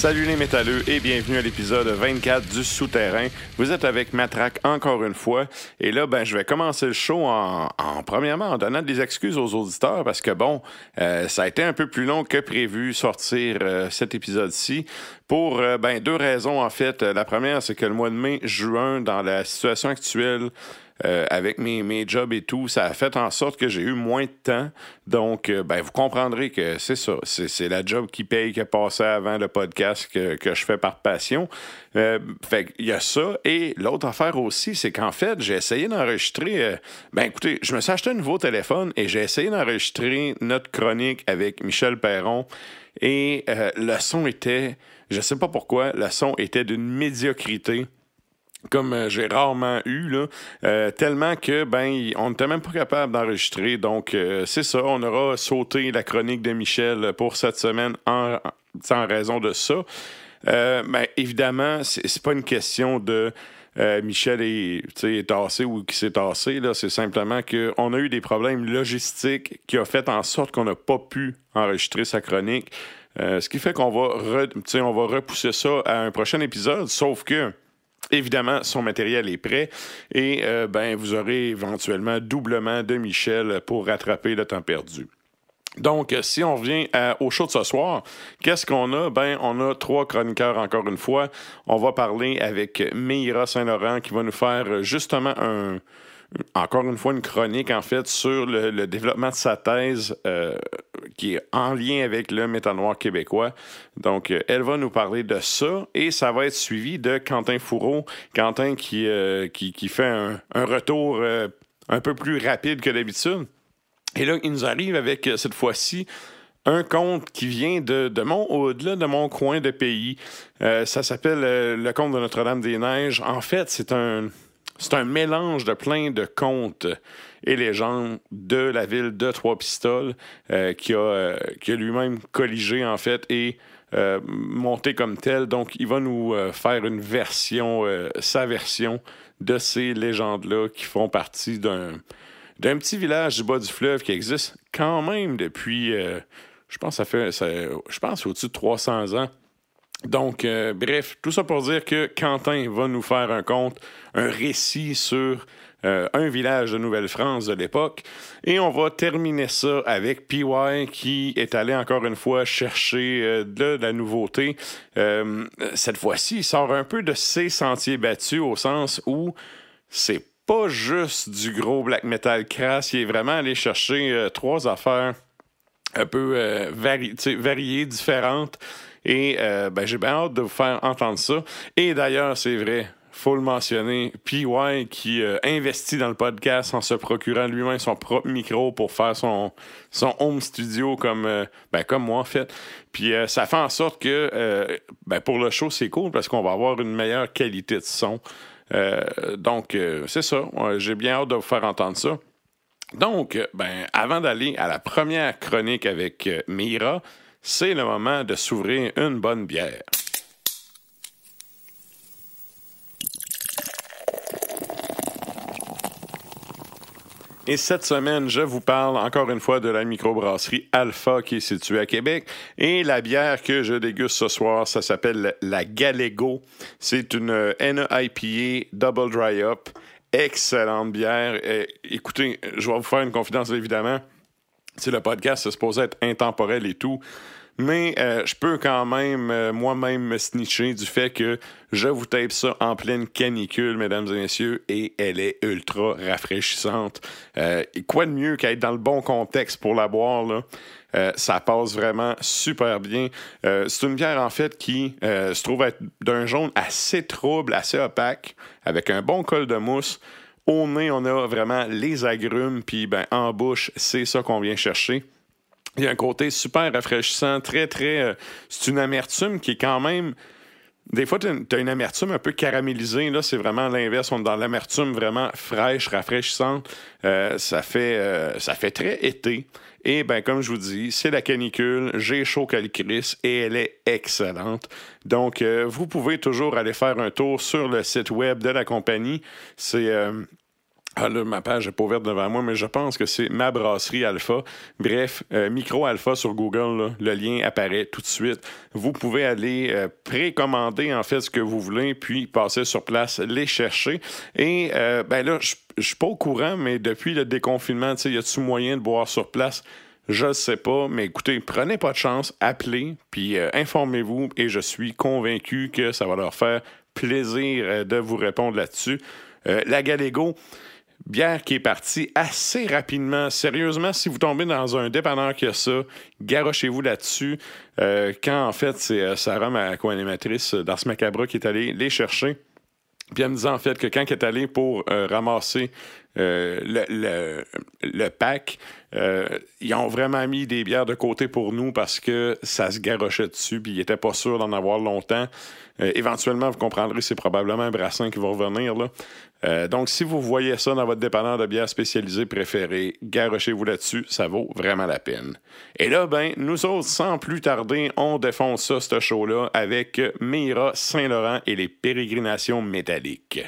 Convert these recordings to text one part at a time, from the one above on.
Salut les métalleux et bienvenue à l'épisode 24 du Souterrain. Vous êtes avec Matraque encore une fois. Et là, je vais commencer le show premièrement en donnant des excuses aux auditeurs parce que ça a été un peu plus long que prévu sortir cet épisode-ci. Pour deux raisons en fait. La première, c'est que le mois de mai, juin, dans la situation actuelle, avec mes jobs et tout, ça a fait en sorte que j'ai eu moins de temps. Donc, vous comprendrez que c'est ça. C'est la job qui paye qui passait avant le podcast que je fais par passion. Fait qu'il y a ça. Et l'autre affaire aussi, c'est qu'en fait, j'ai essayé d'enregistrer... écoutez, je me suis acheté un nouveau téléphone et j'ai essayé d'enregistrer notre chronique avec Michel Perron. Et le son était... Je sais pas pourquoi, le son était d'une médiocrité comme j'ai rarement eu, là, tellement que, on n'était même pas capable d'enregistrer. Donc, c'est ça, on aura sauté la chronique de Michel pour cette semaine en raison de ça. Évidemment, c'est pas une question de Michel est tassé ou qui s'est tassé, là. C'est simplement qu'on a eu des problèmes logistiques qui ont fait en sorte qu'on n'a pas pu enregistrer sa chronique. Ce qui fait qu'on va repousser ça à un prochain épisode, sauf que évidemment, son matériel est prêt et vous aurez éventuellement doublement de Michel pour rattraper le temps perdu. Donc, si on revient au show de ce soir, qu'est-ce qu'on a? On a 3 chroniqueurs encore une fois. On va parler avec Meira Saint-Laurent qui va nous faire justement encore une fois une chronique en fait sur le développement de sa thèse qui est en lien avec le métal noir québécois. Donc, elle va nous parler de ça et ça va être suivi de Quentin Fourreau. Quentin qui fait un retour un peu plus rapide que d'habitude. Et là, il nous arrive avec cette fois-ci un conte qui vient au-delà de mon coin de pays. Ça s'appelle le conte de Notre-Dame-des-Neiges. En fait, c'est un mélange de plein de contes et légendes de la ville de Trois-Pistoles qui a lui-même colligé, en fait, et monté comme tel. Donc, il va nous faire une version, sa version de ces légendes-là qui font partie d'un petit village du bas du fleuve qui existe quand même depuis, je pense au-dessus de 300 ans. Donc, bref, tout ça pour dire que Quentin va nous faire un récit sur un village de Nouvelle-France de l'époque. Et on va terminer ça avec PY qui est allé encore une fois chercher de la nouveauté. Cette fois-ci, il sort un peu de ses sentiers battus au sens où c'est pas juste du gros black metal crasse. Il est vraiment allé chercher 3 affaires un peu variées, différentes. Et j'ai bien hâte de vous faire entendre ça. Et d'ailleurs, c'est vrai, faut le mentionner, PY qui investit dans le podcast en se procurant lui-même son propre micro pour faire son home studio comme moi en fait. Puis ça fait en sorte que pour le show, c'est cool parce qu'on va avoir une meilleure qualité de son. Donc, c'est ça. J'ai bien hâte de vous faire entendre ça. Donc, avant d'aller à la première chronique avec Meira, c'est le moment de s'ouvrir une bonne bière. Et cette semaine, je vous parle encore une fois de la microbrasserie Alpha qui est située à Québec. Et la bière que je déguste ce soir, ça s'appelle la Gallego. C'est une NEIPA Double Dry Up. Excellente bière. Écoutez, je vais vous faire une confidence évidemment. Le podcast, c'est supposé être intemporel et tout. Mais je peux quand même moi-même me snitcher du fait que je vous tape ça en pleine canicule, mesdames et messieurs, et elle est ultra rafraîchissante. Et quoi de mieux qu'être dans le bon contexte pour la boire, là? Ça passe vraiment super bien. C'est une bière, en fait, qui se trouve être d'un jaune assez trouble, assez opaque, avec un bon col de mousse. Au nez, on a vraiment les agrumes, puis en bouche, c'est ça qu'on vient chercher. Il y a un côté super rafraîchissant, très, très... c'est une amertume qui est quand même... Des fois, tu as une amertume un peu caramélisée. Là, c'est vraiment l'inverse. On est dans l'amertume vraiment fraîche, rafraîchissante. Ça fait très été. Et comme je vous dis, c'est la canicule. J'ai chaud qu'elle crisse et elle est excellente. Donc, vous pouvez toujours aller faire un tour sur le site web de la compagnie. C'est Ah là, ma page n'est pas ouverte devant moi, mais je pense que c'est Ma Brasserie Alpha. Bref, Micro Alpha sur Google, là, le lien apparaît tout de suite. Vous pouvez aller précommander en fait ce que vous voulez, puis passer sur place, les chercher. Et ben là, je suis pas au courant, mais depuis le déconfinement, y a-t-il moyen de boire sur place? Je ne sais pas, mais écoutez, prenez pas de chance, appelez, puis informez-vous, et je suis convaincu que ça va leur faire plaisir de vous répondre là-dessus. La Gallego, bière qui est partie assez rapidement. Sérieusement, si vous tombez dans un dépanneur qui a ça, garochez-vous là-dessus. Quand, en fait, c'est Sarah, ma co-animatrice d'Ars Macabre, qui est allée les chercher. Puis elle me disait, en fait, que quand elle est allée pour ramasser le pack, ils ont vraiment mis des bières de côté pour nous parce que ça se garochait dessus, puis ils n'étaient pas sûrs d'en avoir longtemps. Éventuellement, vous comprendrez, c'est probablement un brassin qui va revenir, là. Donc, si vous voyez ça dans votre dépanneur de bière spécialisée préféré, garochez-vous là-dessus, ça vaut vraiment la peine. Et là, ben, nous autres, sans plus tarder, on défonce ça, ce show-là, avec Meira Saint-Laurent et les pérégrinations métalliques.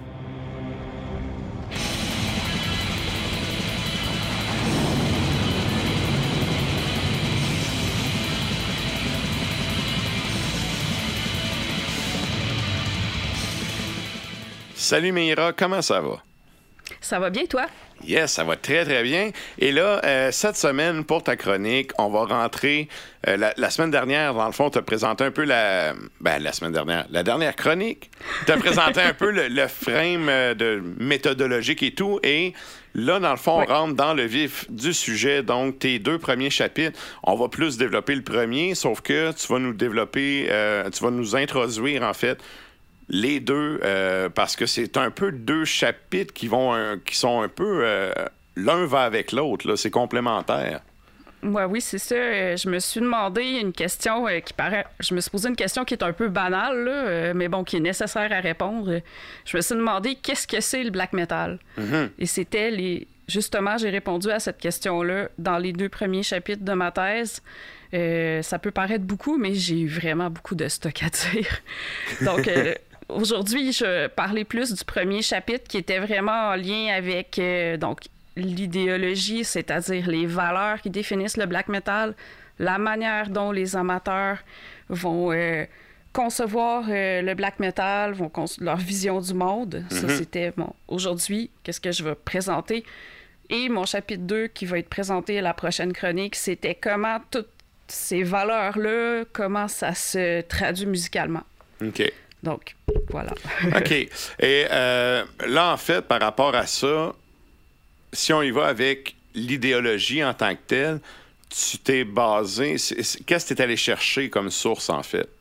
Salut Meira, comment ça va? Ça va bien, toi? Yes, ça va très, très bien. Et là, cette semaine, pour ta chronique, on va rentrer... la semaine dernière, dans le fond, tu as présenté un peu la semaine dernière, la dernière chronique. Tu as présenté un peu le frame de méthodologique et tout. Et là, dans le fond, on rentre dans le vif du sujet. Donc, tes 2 premiers chapitres, on va plus développer le premier, sauf que tu vas nous développer... tu vas nous introduire, en fait... les deux, parce que c'est un peu 2 chapitres qui sont un peu... l'un va avec l'autre, là, c'est complémentaire. Ouais, oui, c'est ça. Je me suis demandé une question Je me suis posé une question qui est un peu banale, là, mais bon, qui est nécessaire à répondre. Je me suis demandé qu'est-ce que c'est le black metal? Mm-hmm. Et c'était Justement, j'ai répondu à cette question-là dans les 2 premiers chapitres de ma thèse. Ça peut paraître beaucoup, mais j'ai eu vraiment beaucoup de stock à dire. Donc... aujourd'hui, je parlais plus du premier chapitre qui était vraiment en lien avec donc l'idéologie, c'est-à-dire les valeurs qui définissent le black metal, la manière dont les amateurs vont concevoir le black metal, leur vision du monde. Mm-hmm. Ça, c'était aujourd'hui, qu'est-ce que je vais présenter. Et mon chapitre 2 qui va être présenté à la prochaine chronique, c'était comment toutes ces valeurs-là, comment ça se traduit musicalement. OK. Donc, voilà. OK. Et là, en fait, par rapport à ça, si on y va avec l'idéologie en tant que telle, tu t'es basé... Qu'est-ce que tu es allé chercher comme source, en fait?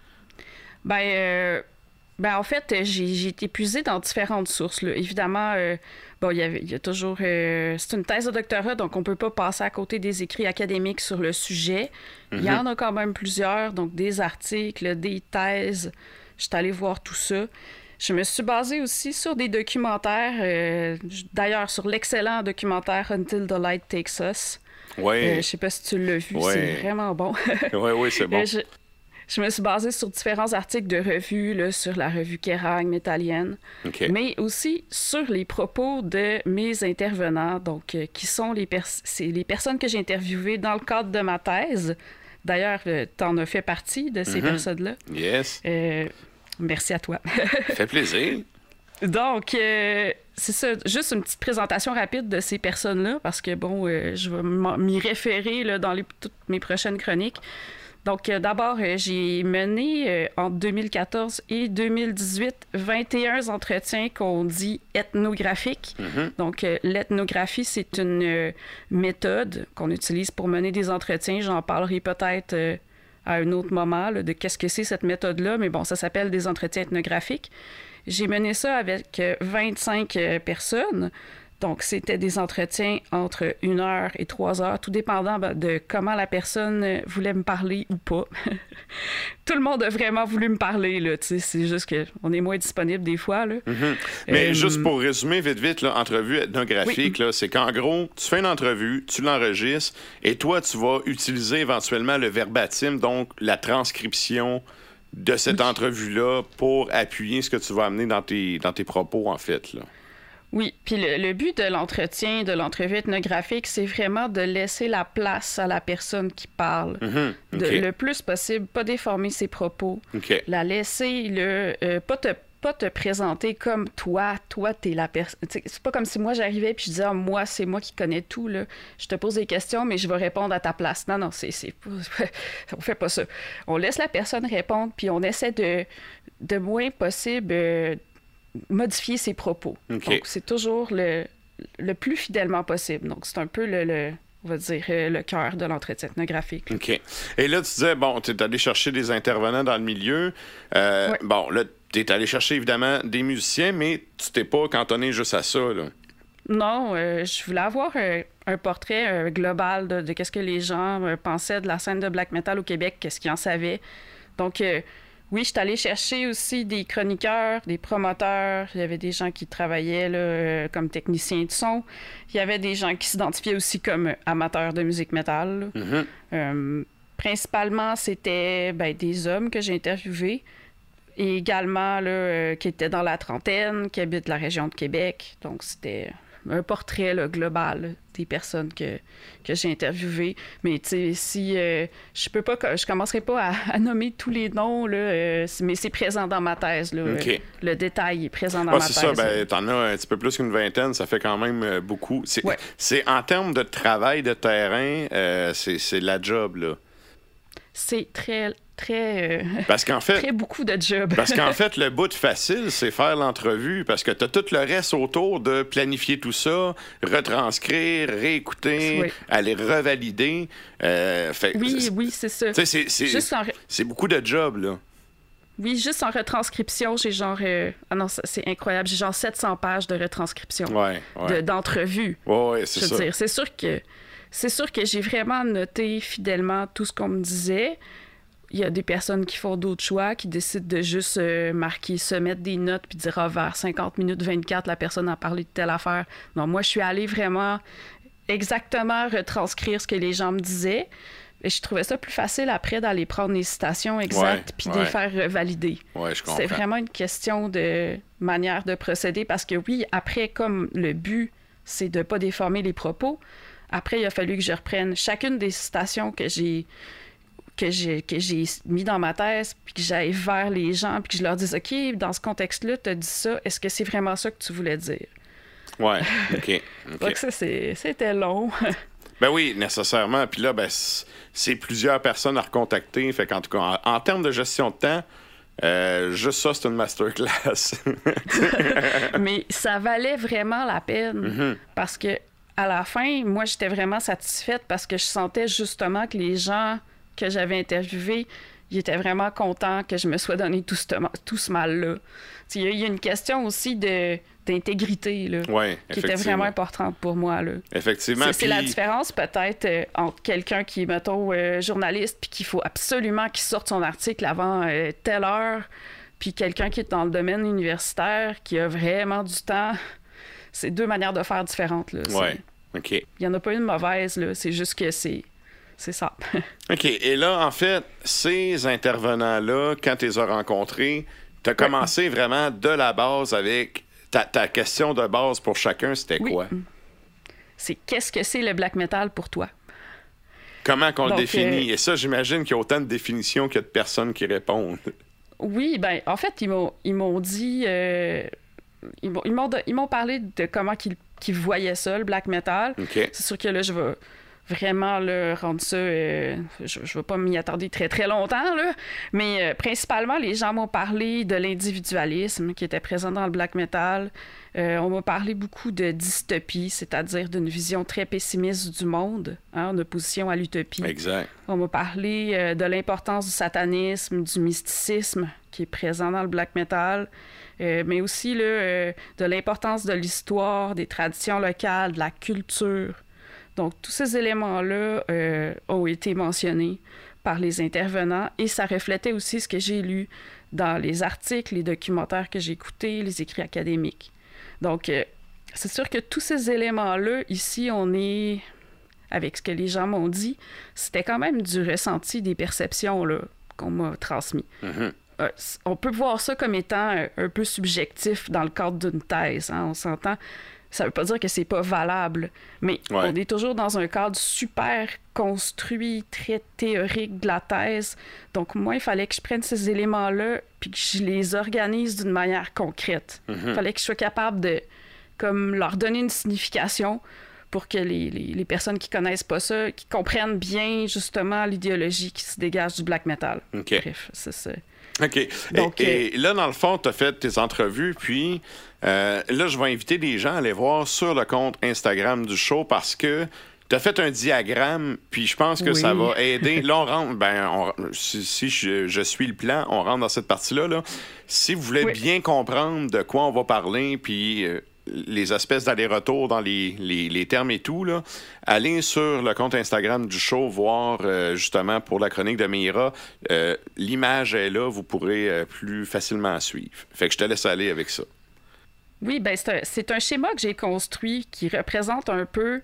Ben, en fait, j'ai été puisée dans différentes sources, là. Évidemment, il y a toujours... c'est une thèse de doctorat, donc on ne peut pas passer à côté des écrits académiques sur le sujet. Mm-hmm. Il y en a quand même plusieurs, donc des articles, des thèses... Je suis allée voir tout ça. Je me suis basée aussi sur des documentaires, d'ailleurs sur l'excellent documentaire Until the Light Takes Us. Oui. Je sais pas si tu l'as vu, c'est vraiment bon. Oui, c'est bon. Je me suis basée sur différents articles de revues, là, sur la revue Kerrang métallienne, mais aussi sur les propos de mes intervenants, donc qui sont c'est les personnes que j'ai interviewées dans le cadre de ma thèse. D'ailleurs, tu en as fait partie de ces personnes-là. Yes. Merci à toi. Ça fait plaisir. Donc, c'est ça, juste une petite présentation rapide de ces personnes-là, parce que, je vais m'y référer là, dans toutes mes prochaines chroniques. Donc, d'abord, j'ai mené entre 2014 et 2018 21 entretiens qu'on dit ethnographiques. Mm-hmm. Donc, l'ethnographie, c'est une méthode qu'on utilise pour mener des entretiens. J'en parlerai peut-être à un autre moment là, de qu'est-ce que c'est cette méthode-là, mais bon, ça s'appelle des entretiens ethnographiques. J'ai mené ça avec 25 personnes. Donc, c'était des entretiens entre 1 heure et 3 heures, tout dépendant de comment la personne voulait me parler ou pas. Tout le monde a vraiment voulu me parler, là, tu sais, c'est juste qu'on est moins disponible des fois, là. Mm-hmm. Mais juste pour résumer vite, là, entrevue ethnographique, là, c'est qu'en gros, tu fais une entrevue, tu l'enregistres, et toi, tu vas utiliser éventuellement le verbatim, donc la transcription de cette entrevue-là pour appuyer ce que tu vas amener dans tes propos, en fait, là. Oui, puis le but de l'entretien, de l'entrevue ethnographique, c'est vraiment de laisser la place à la personne qui parle. Le plus possible, pas déformer ses propos. La laisser, pas te présenter comme toi, t'es la personne. C'est pas comme si moi j'arrivais puis je disais, moi, c'est moi qui connais tout, là. Je te pose des questions, mais je vais répondre à ta place. Non, on fait pas ça. On laisse la personne répondre, puis on essaie de moins possible modifier ses propos. Donc, c'est toujours le plus fidèlement possible. Donc, c'est un peu on va dire, le cœur de l'entretien ethnographique. OK. Et là, tu disais, bon, tu es allé chercher des intervenants dans le milieu. Oui. Bon, là, tu es allé chercher, évidemment, des musiciens, mais tu t'es pas cantonné juste à ça, là. Non, je voulais avoir un portrait global de qu'est-ce que les gens pensaient de la scène de black metal au Québec, qu'est-ce qu'ils en savaient. Donc, oui, je suis allée chercher aussi des chroniqueurs, des promoteurs. Il y avait des gens qui travaillaient là, comme techniciens de son. Il y avait des gens qui s'identifiaient aussi comme amateurs de musique métal. Principalement, c'était des hommes que j'ai interviewés. Et également, là, qui étaient dans la trentaine, qui habitent la région de Québec. Donc, c'était un portrait là, global là, des personnes que j'ai interviewées. Mais tu sais, si je commencerai pas à nommer tous les noms, là, mais c'est présent dans ma thèse. Là, le détail est présent dans ma thèse. C'est ça, t'en as un petit peu plus qu'une vingtaine, ça fait quand même beaucoup. C'est en termes de travail de terrain, c'est la job, là. C'est très parce qu'en fait, très beaucoup de jobs. Parce qu'en fait, le bout facile, c'est faire l'entrevue, parce que tu as tout le reste autour de planifier tout ça, retranscrire, réécouter, aller revalider. Oui, c'est ça. C'est beaucoup de jobs, là. Oui, juste en retranscription, j'ai genre... c'est incroyable. J'ai genre 700 pages de retranscription, d'entrevue. Oui, c'est ça. Je veux dire, c'est sûr que j'ai vraiment noté fidèlement tout ce qu'on me disait. Il y a des personnes qui font d'autres choix, qui décident de juste mettre des notes puis dire vers 50 minutes 24, la personne a parlé de telle affaire. Non, moi, je suis allée vraiment exactement retranscrire ce que les gens me disaient. Et je trouvais ça plus facile après d'aller prendre les citations exactes puis de les faire valider. Ouais, je comprends. C'est vraiment une question de manière de procéder parce que oui, après, comme le but, c'est de ne pas déformer les propos, après, il a fallu que je reprenne chacune des citations que j'ai mis dans ma thèse, puis que j'aille vers les gens, puis que je leur dise, OK, dans ce contexte-là, tu as dit ça, est-ce que c'est vraiment ça que tu voulais dire? Ouais, OK. Donc ça, c'était long. Ben oui, nécessairement. Puis là, c'est plusieurs personnes à recontacter. Fait qu'en tout cas, en termes de gestion de temps, juste ça, c'est une masterclass. Mais ça valait vraiment la peine, parce que à la fin, moi, j'étais vraiment satisfaite parce que je sentais justement que les gens que j'avais interviewés, ils étaient vraiment contents que je me sois donné tout ce mal-là. Il y a une question aussi d'intégrité là, qui était vraiment importante pour moi. Là. Effectivement. C'est la différence peut-être entre quelqu'un qui est, mettons, journaliste puis qu'il faut absolument qu'il sorte son article avant telle heure, puis quelqu'un qui est dans le domaine universitaire, qui a vraiment du temps. C'est deux manières de faire différentes. Là. OK. Il n'y en a pas une mauvaise, là. C'est juste que c'est ça. OK. Et là, en fait, ces intervenants-là, quand tu les as rencontrés, tu as commencé vraiment de la base avec ta question de base pour chacun, c'était quoi? C'est qu'est-ce que c'est le black metal pour toi? Comment qu'on le définit? Et ça, j'imagine qu'il y a autant de définitions qu'il y a de personnes qui répondent. Oui, en fait, ils m'ont dit... Ils m'ont parlé de comment qu'ils voyaient ça, le black metal. Okay. C'est sûr que là, je vais vraiment là, rendre ça... je vais pas m'y attarder très, très longtemps, là. Mais principalement, les gens m'ont parlé de l'individualisme qui était présent dans le black metal. On m'a parlé beaucoup de dystopie, c'est-à-dire d'une vision très pessimiste du monde, en opposition à l'utopie. Exact. On m'a parlé de l'importance du satanisme, du mysticisme qui est présent dans le black metal. Mais aussi là, de l'importance de l'histoire, des traditions locales, de la culture. Donc, tous ces éléments-là ont été mentionnés par les intervenants et ça reflétait aussi ce que j'ai lu dans les articles, les documentaires que j'ai écoutés, les écrits académiques. Donc, c'est sûr que tous ces éléments-là, ici, on est, avec ce que les gens m'ont dit, c'était quand même du ressenti, des perceptions là, qu'on m'a transmis. on peut voir ça comme étant un peu subjectif dans le cadre d'une thèse, hein, on s'entend. Ça veut pas dire que c'est pas valable, mais on est toujours dans un cadre super construit, très théorique de la thèse. Donc moi, il fallait que je prenne ces éléments-là puis que je les organise d'une manière concrète. Il fallait que je sois capable de comme leur donner une signification pour que les personnes qui connaissent pas ça, qui comprennent bien justement l'idéologie qui se dégage du black metal. Okay. Bref, c'est ça. OK. Donc, et là, dans le fond, tu as fait tes entrevues, puis là, je vais inviter des gens à aller voir sur le compte Instagram du show parce que tu as fait un diagramme, puis je pense que ça va aider. Là, on rentre, si je suis le plan, on rentre dans cette partie-là. Là. Si vous voulez bien comprendre de quoi on va parler, puis les espèces d'aller-retour dans les termes et tout, là, allez sur le compte Instagram du show, voir justement pour la chronique de Mira. L'image est là, vous pourrez plus facilement suivre. Fait que je te laisse aller avec ça. Oui, ben c'est un schéma que j'ai construit qui représente un peu,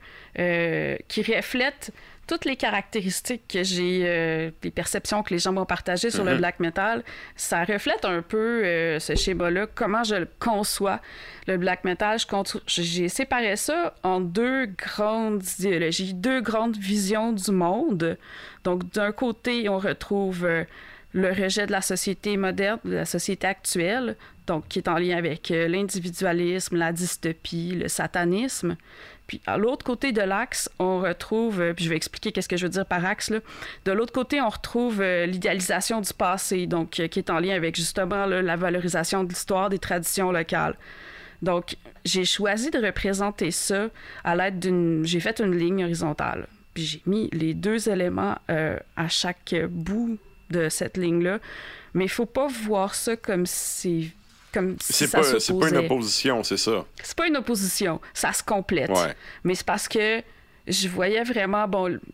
qui reflète toutes les caractéristiques que j'ai, les perceptions que les gens m'ont partagées sur le black metal. Ça reflète un peu ce schéma-là, comment je le conçois, le black metal. J'ai séparé ça en deux grandes idéologies, deux grandes visions du monde. Donc, d'un côté, on retrouve le rejet de la société moderne, de la société actuelle, donc qui est en lien avec l'individualisme, la dystopie, le satanisme. Puis, à l'autre côté de l'axe, on retrouve, puis je vais expliquer qu'est-ce que je veux dire par axe, là. De l'autre côté, on retrouve l'idéalisation du passé, donc qui est en lien avec justement là, la valorisation de l'histoire, des traditions locales. Donc, j'ai choisi de représenter ça à l'aide d'une... J'ai fait une ligne horizontale, puis j'ai mis les deux éléments à chaque bout de cette ligne-là. Mais il faut pas voir ça comme si... C'est pas une opposition, c'est ça. C'est pas une opposition, ça se complète. Ouais. Mais c'est parce que je voyais vraiment,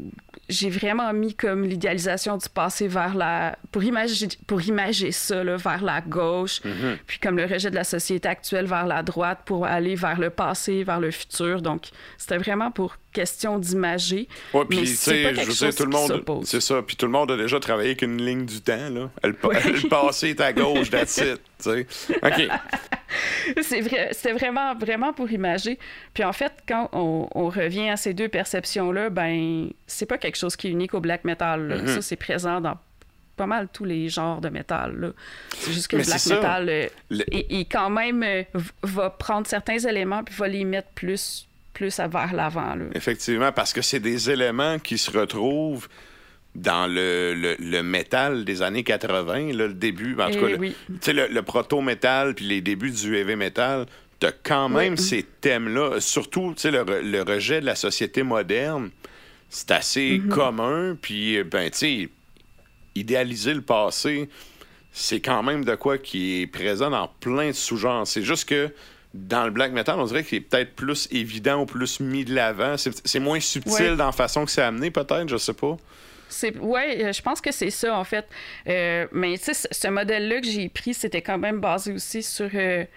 j'ai vraiment mis comme l'idéalisation du passé vers la... Pour imager ça, là, vers la gauche, puis comme le rejet de la société actuelle vers la droite, pour aller vers le passé, vers le futur. Donc, c'était vraiment pour question d'imager. Oui, puis tu sais, je veux dire, tout le monde... C'est ça, puis tout le monde a déjà travaillé avec une ligne du temps, là. Le passé est à gauche, that's it, tu sais. OK. C'est vrai, c'était vraiment, vraiment pour imager. Puis en fait, quand on revient à ces deux perceptions-là, ben c'est pas quelque chose qui est unique au black metal. Ça, c'est présent dans pas mal tous les genres de métal. Là. C'est juste que le black metal, il quand même va prendre certains éléments puis va les mettre plus vers l'avant. Là. Effectivement, parce que c'est des éléments qui se retrouvent dans le métal des années 80, là, le début, en tout cas, le proto-métal puis les débuts du heavy metal, t'as quand même ces thèmes-là, surtout le rejet de la société moderne, c'est assez commun, puis ben tu sais, idéaliser le passé, c'est quand même de quoi qui est présent dans plein de sous-genres. C'est juste que dans le black metal, on dirait qu'il est peut-être plus évident ou plus mis de l'avant. C'est moins subtil dans la façon que c'est amené, peut-être, je sais pas. Oui, je pense que c'est ça, en fait. Mais tu sais, ce modèle-là que j'ai pris, c'était quand même basé aussi sur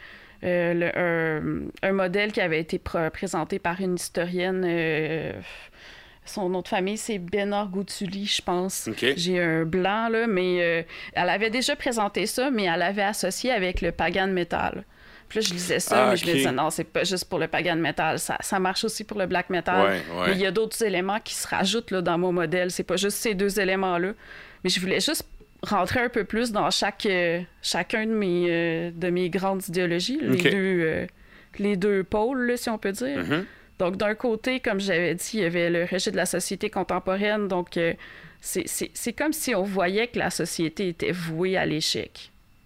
un modèle qui avait été présenté par une historienne. Son nom de famille, c'est Benor Goutuli, je pense. Okay. J'ai un blanc, là, mais elle avait déjà présenté ça, mais elle l'avait associé avec le pagan metal. Puis là, je lisais ça, mais je me disais, non, c'est pas juste pour le pagan metal, ça marche aussi pour le black metal. Mais il y a d'autres éléments qui se rajoutent là, dans mon modèle. C'est pas juste ces deux éléments-là. Mais je voulais juste rentrer un peu plus dans chacun de mes grandes idéologies, les deux pôles, là, si on peut dire. Donc, d'un côté, comme j'avais dit, il y avait le rejet de la société contemporaine. Donc, c'est comme si on voyait que la société était vouée à l'échec.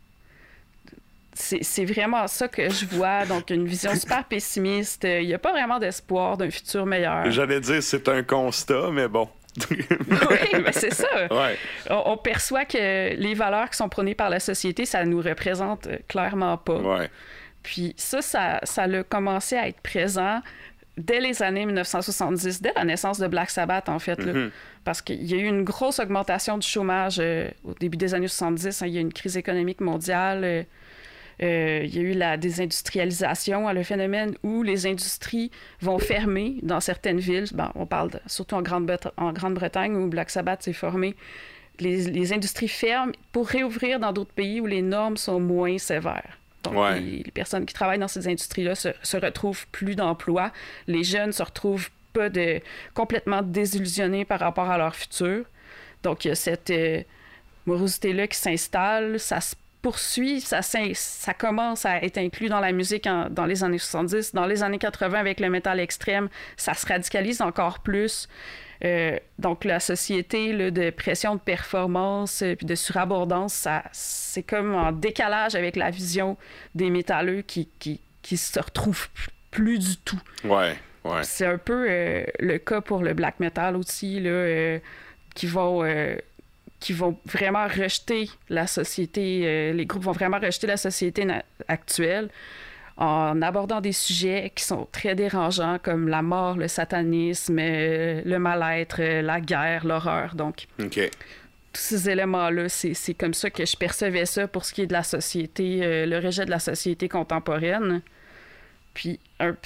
C'est vraiment ça que je vois. Donc, une vision super pessimiste. Il n'y a pas vraiment d'espoir d'un futur meilleur. J'allais dire c'est un constat, mais bon. Oui, ben c'est ça. Ouais. On perçoit que les valeurs qui sont prônées par la société, ça nous représente clairement pas. Ouais. Puis ça a commencé à être présent dès les années 1970, dès la naissance de Black Sabbath, en fait. Là, parce qu'il y a eu une grosse augmentation du chômage au début des années 70. Il y a eu une crise économique mondiale. Il y a eu la désindustrialisation, le phénomène où les industries vont fermer dans certaines villes. On parle surtout en Grande-Bretagne où Black Sabbath s'est formé. les industries ferment pour réouvrir dans d'autres pays où les normes sont moins sévères. Donc, les personnes qui travaillent dans ces industries-là se retrouvent plus d'emploi. Les jeunes se retrouvent pas complètement désillusionnés par rapport à leur futur. Donc, il y a cette morosité-là qui s'installe, ça se poursuit, ça commence à être inclus dans la musique dans les années 70. Dans les années 80, avec le métal extrême, ça se radicalise encore plus. Donc, la société là, de pression de performance puis de surabondance, c'est comme en décalage avec la vision des métalleux qui se retrouvent plus du tout. Ouais. C'est un peu le cas pour le black metal aussi, là, qui vont vraiment rejeter la société, les groupes vont vraiment rejeter la société actuelle en abordant des sujets qui sont très dérangeants comme la mort, le satanisme, le mal-être, la guerre, l'horreur. Donc, tous ces éléments-là, c'est comme ça que je percevais ça pour ce qui est de la société, le rejet de la société contemporaine. Puis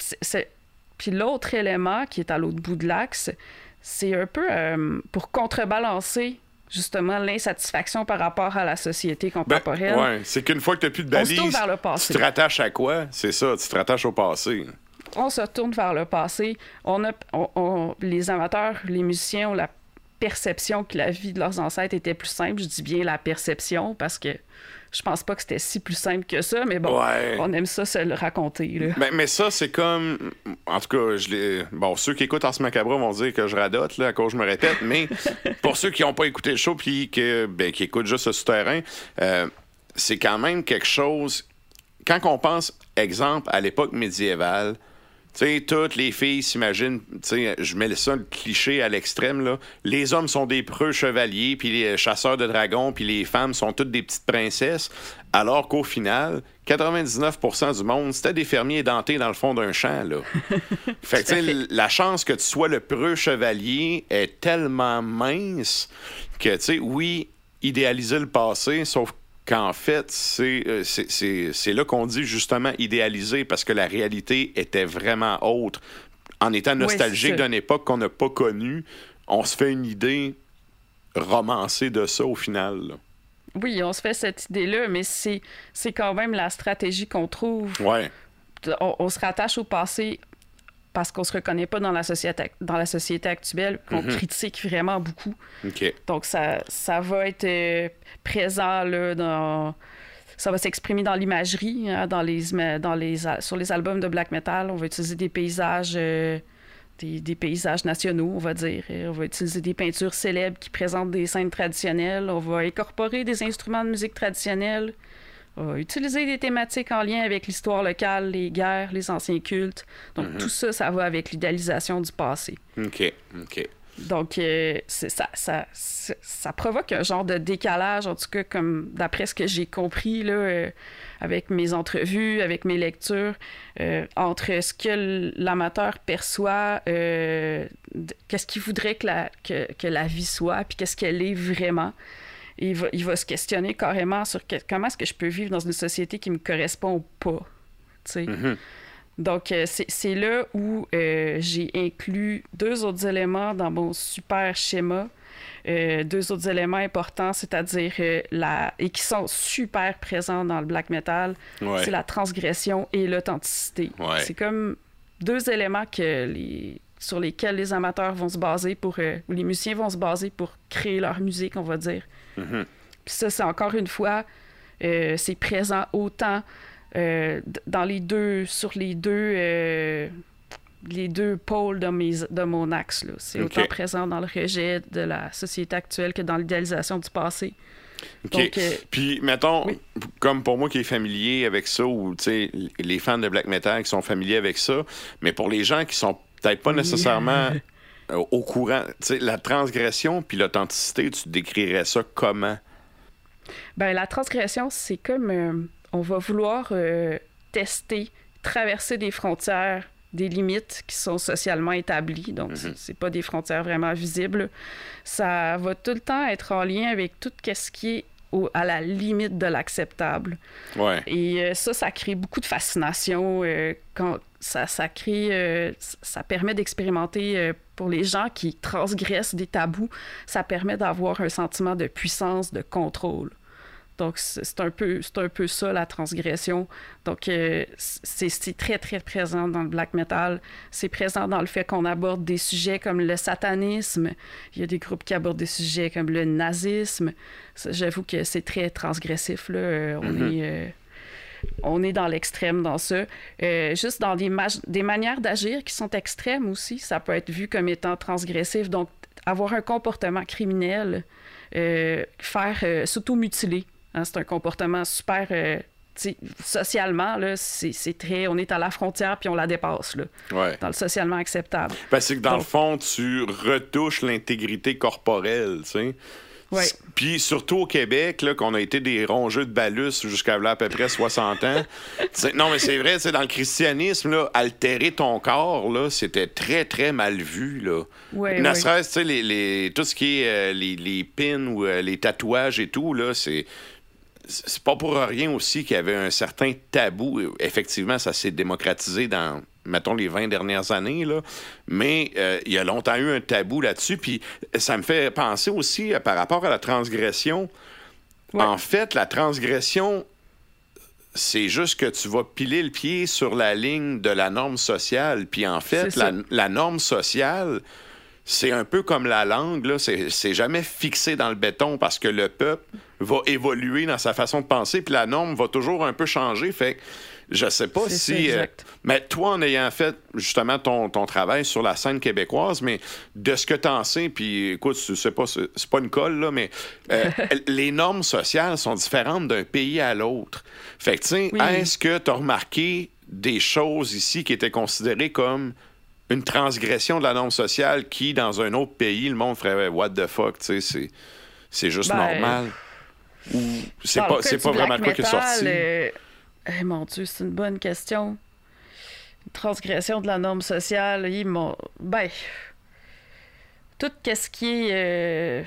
l'autre élément qui est à l'autre bout de l'axe, c'est un peu pour contrebalancer justement l'insatisfaction par rapport à la société contemporaine. C'est qu'une fois que tu n'as plus de balise, tu te rattaches à quoi? C'est ça, tu te rattaches au passé. On se tourne vers le passé. Les amateurs, les musiciens ont la perception que la vie de leurs ancêtres était plus simple. Je dis bien la perception parce que je pense pas que c'était si plus simple que ça, mais bon, on aime ça se le raconter. Là. Mais ça, c'est comme... En tout cas, ceux qui écoutent Ars Macabra vont dire que je radote, là, à cause je me répète, mais pour ceux qui n'ont pas écouté le show puis qui écoutent juste ce souterrain, c'est quand même quelque chose... Quand on pense, exemple, à l'époque médiévale, tu sais, toutes les filles s'imaginent, tu sais, je mets ça le cliché à l'extrême, là. Les hommes sont des preux chevaliers, puis les chasseurs de dragons, puis les femmes sont toutes des petites princesses, alors qu'au final, 99% du monde, c'était des fermiers dentés dans le fond d'un champ, là. Fait que, tu sais, la chance que tu sois le preux chevalier est tellement mince que, tu sais, oui, idéaliser le passé, sauf qu'en fait, c'est là qu'on dit justement idéaliser parce que la réalité était vraiment autre. En étant nostalgique d'une époque qu'on n'a pas connue, on se fait une idée romancée de ça au final. Là. Oui, on se fait cette idée-là, mais c'est quand même la stratégie qu'on trouve. Ouais. On se rattache au passé parce qu'on se reconnaît pas dans la société actuelle, qu'on critique vraiment beaucoup. Okay. Donc, ça va être présent là, ça va s'exprimer dans l'imagerie, hein, sur les albums de black metal. On va utiliser des paysages, des paysages nationaux, on va dire. On va utiliser des peintures célèbres qui présentent des scènes traditionnelles. On va incorporer des instruments de musique traditionnels. On va utiliser des thématiques en lien avec l'histoire locale, les guerres, les anciens cultes. Donc, tout ça, ça va avec l'idéalisation du passé. OK. Donc, ça provoque un genre de décalage, en tout cas, comme d'après ce que j'ai compris, là, avec mes entrevues, avec mes lectures, entre ce que l'amateur perçoit, qu'est-ce qu'il voudrait que la vie soit, puis qu'est-ce qu'elle est vraiment. Il va se questionner carrément sur comment est-ce que je peux vivre dans une société qui me correspond pas. Tu sais. Donc, c'est là où j'ai inclus 2 autres éléments dans mon super schéma. 2 autres éléments importants, c'est-à-dire et qui sont super présents dans le black metal, c'est la transgression et l'authenticité. Ouais. C'est comme 2 éléments sur lesquels les amateurs vont se baser ou les musiciens vont se baser pour créer leur musique, on va dire. Puis ça, c'est encore une fois, c'est présent autant sur les deux pôles de mon axe. Là. C'est autant présent dans le rejet de la société actuelle que dans l'idéalisation du passé. OK. Donc, puis, mettons, comme pour moi qui est familier avec ça, ou les fans de black metal qui sont familiers avec ça, mais pour les gens qui sont peut-être pas nécessairement au courant, la transgression puis l'authenticité, tu décrirais ça comment? Ben, la transgression, c'est comme on va vouloir tester, traverser des frontières, des limites qui sont socialement établies. Donc, c'est pas des frontières vraiment visibles. Ça va tout le temps être en lien avec tout ce qui est à la limite de l'acceptable. Ouais. Et ça crée beaucoup de fascination. Quand ça crée, ça permet d'expérimenter pour les gens qui transgressent des tabous, ça permet d'avoir un sentiment de puissance, de contrôle. Donc, c'est un peu ça, la transgression. Donc, c'est très, très présent dans le black metal. C'est présent dans le fait qu'on aborde des sujets comme le satanisme. Il y a des groupes qui abordent des sujets comme le nazisme. J'avoue que c'est très transgressif, là. On est dans l'extrême dans ça. Juste dans des manières d'agir qui sont extrêmes aussi, ça peut être vu comme étant transgressif. Donc, avoir un comportement criminel, s'auto-mutiler. Hein, c'est un comportement super... socialement, là, c'est très... On est à la frontière puis on la dépasse, là, dans le socialement acceptable. Ben, c'est que dans le fond, tu retouches l'intégrité corporelle, tu sais. Ouais. Puis surtout au Québec, là, qu'on a été des rongeux de balus jusqu'à là, à peu près 60 ans. Non, mais c'est vrai, dans le christianisme, là, altérer ton corps, là, c'était très, très mal vu. Là. Ne serait-ce, tout ce qui est les pins ou les tatouages et tout, là, c'est pas pour rien aussi qu'il y avait un certain tabou. Effectivement, ça s'est démocratisé dans, mettons, les 20 dernières années, là. Mais il y a longtemps eu un tabou là-dessus. Puis ça me fait penser aussi par rapport à la transgression. Ouais. En fait, la transgression, c'est juste que tu vas piler le pied sur la ligne de la norme sociale. Puis en fait, la norme sociale, c'est un peu comme la langue, là. C'est jamais fixé dans le béton parce que le peuple va évoluer dans sa façon de penser, puis la norme va toujours un peu changer. Fait que je sais pas si... mais toi, en ayant fait justement ton travail sur la scène québécoise, mais de ce que tu en sais, puis écoute, c'est pas une colle, là, mais les normes sociales sont différentes d'un pays à l'autre. Fait que, tu sais, est-ce que tu as remarqué des choses ici qui étaient considérées comme une transgression de la norme sociale qui, dans un autre pays, le monde ferait « what the fuck », tu sais, c'est juste normal? Ou c'est pas vraiment quoi qui est sorti? Mon Dieu, c'est une bonne question. Une transgression de la norme sociale, tout ce qui est...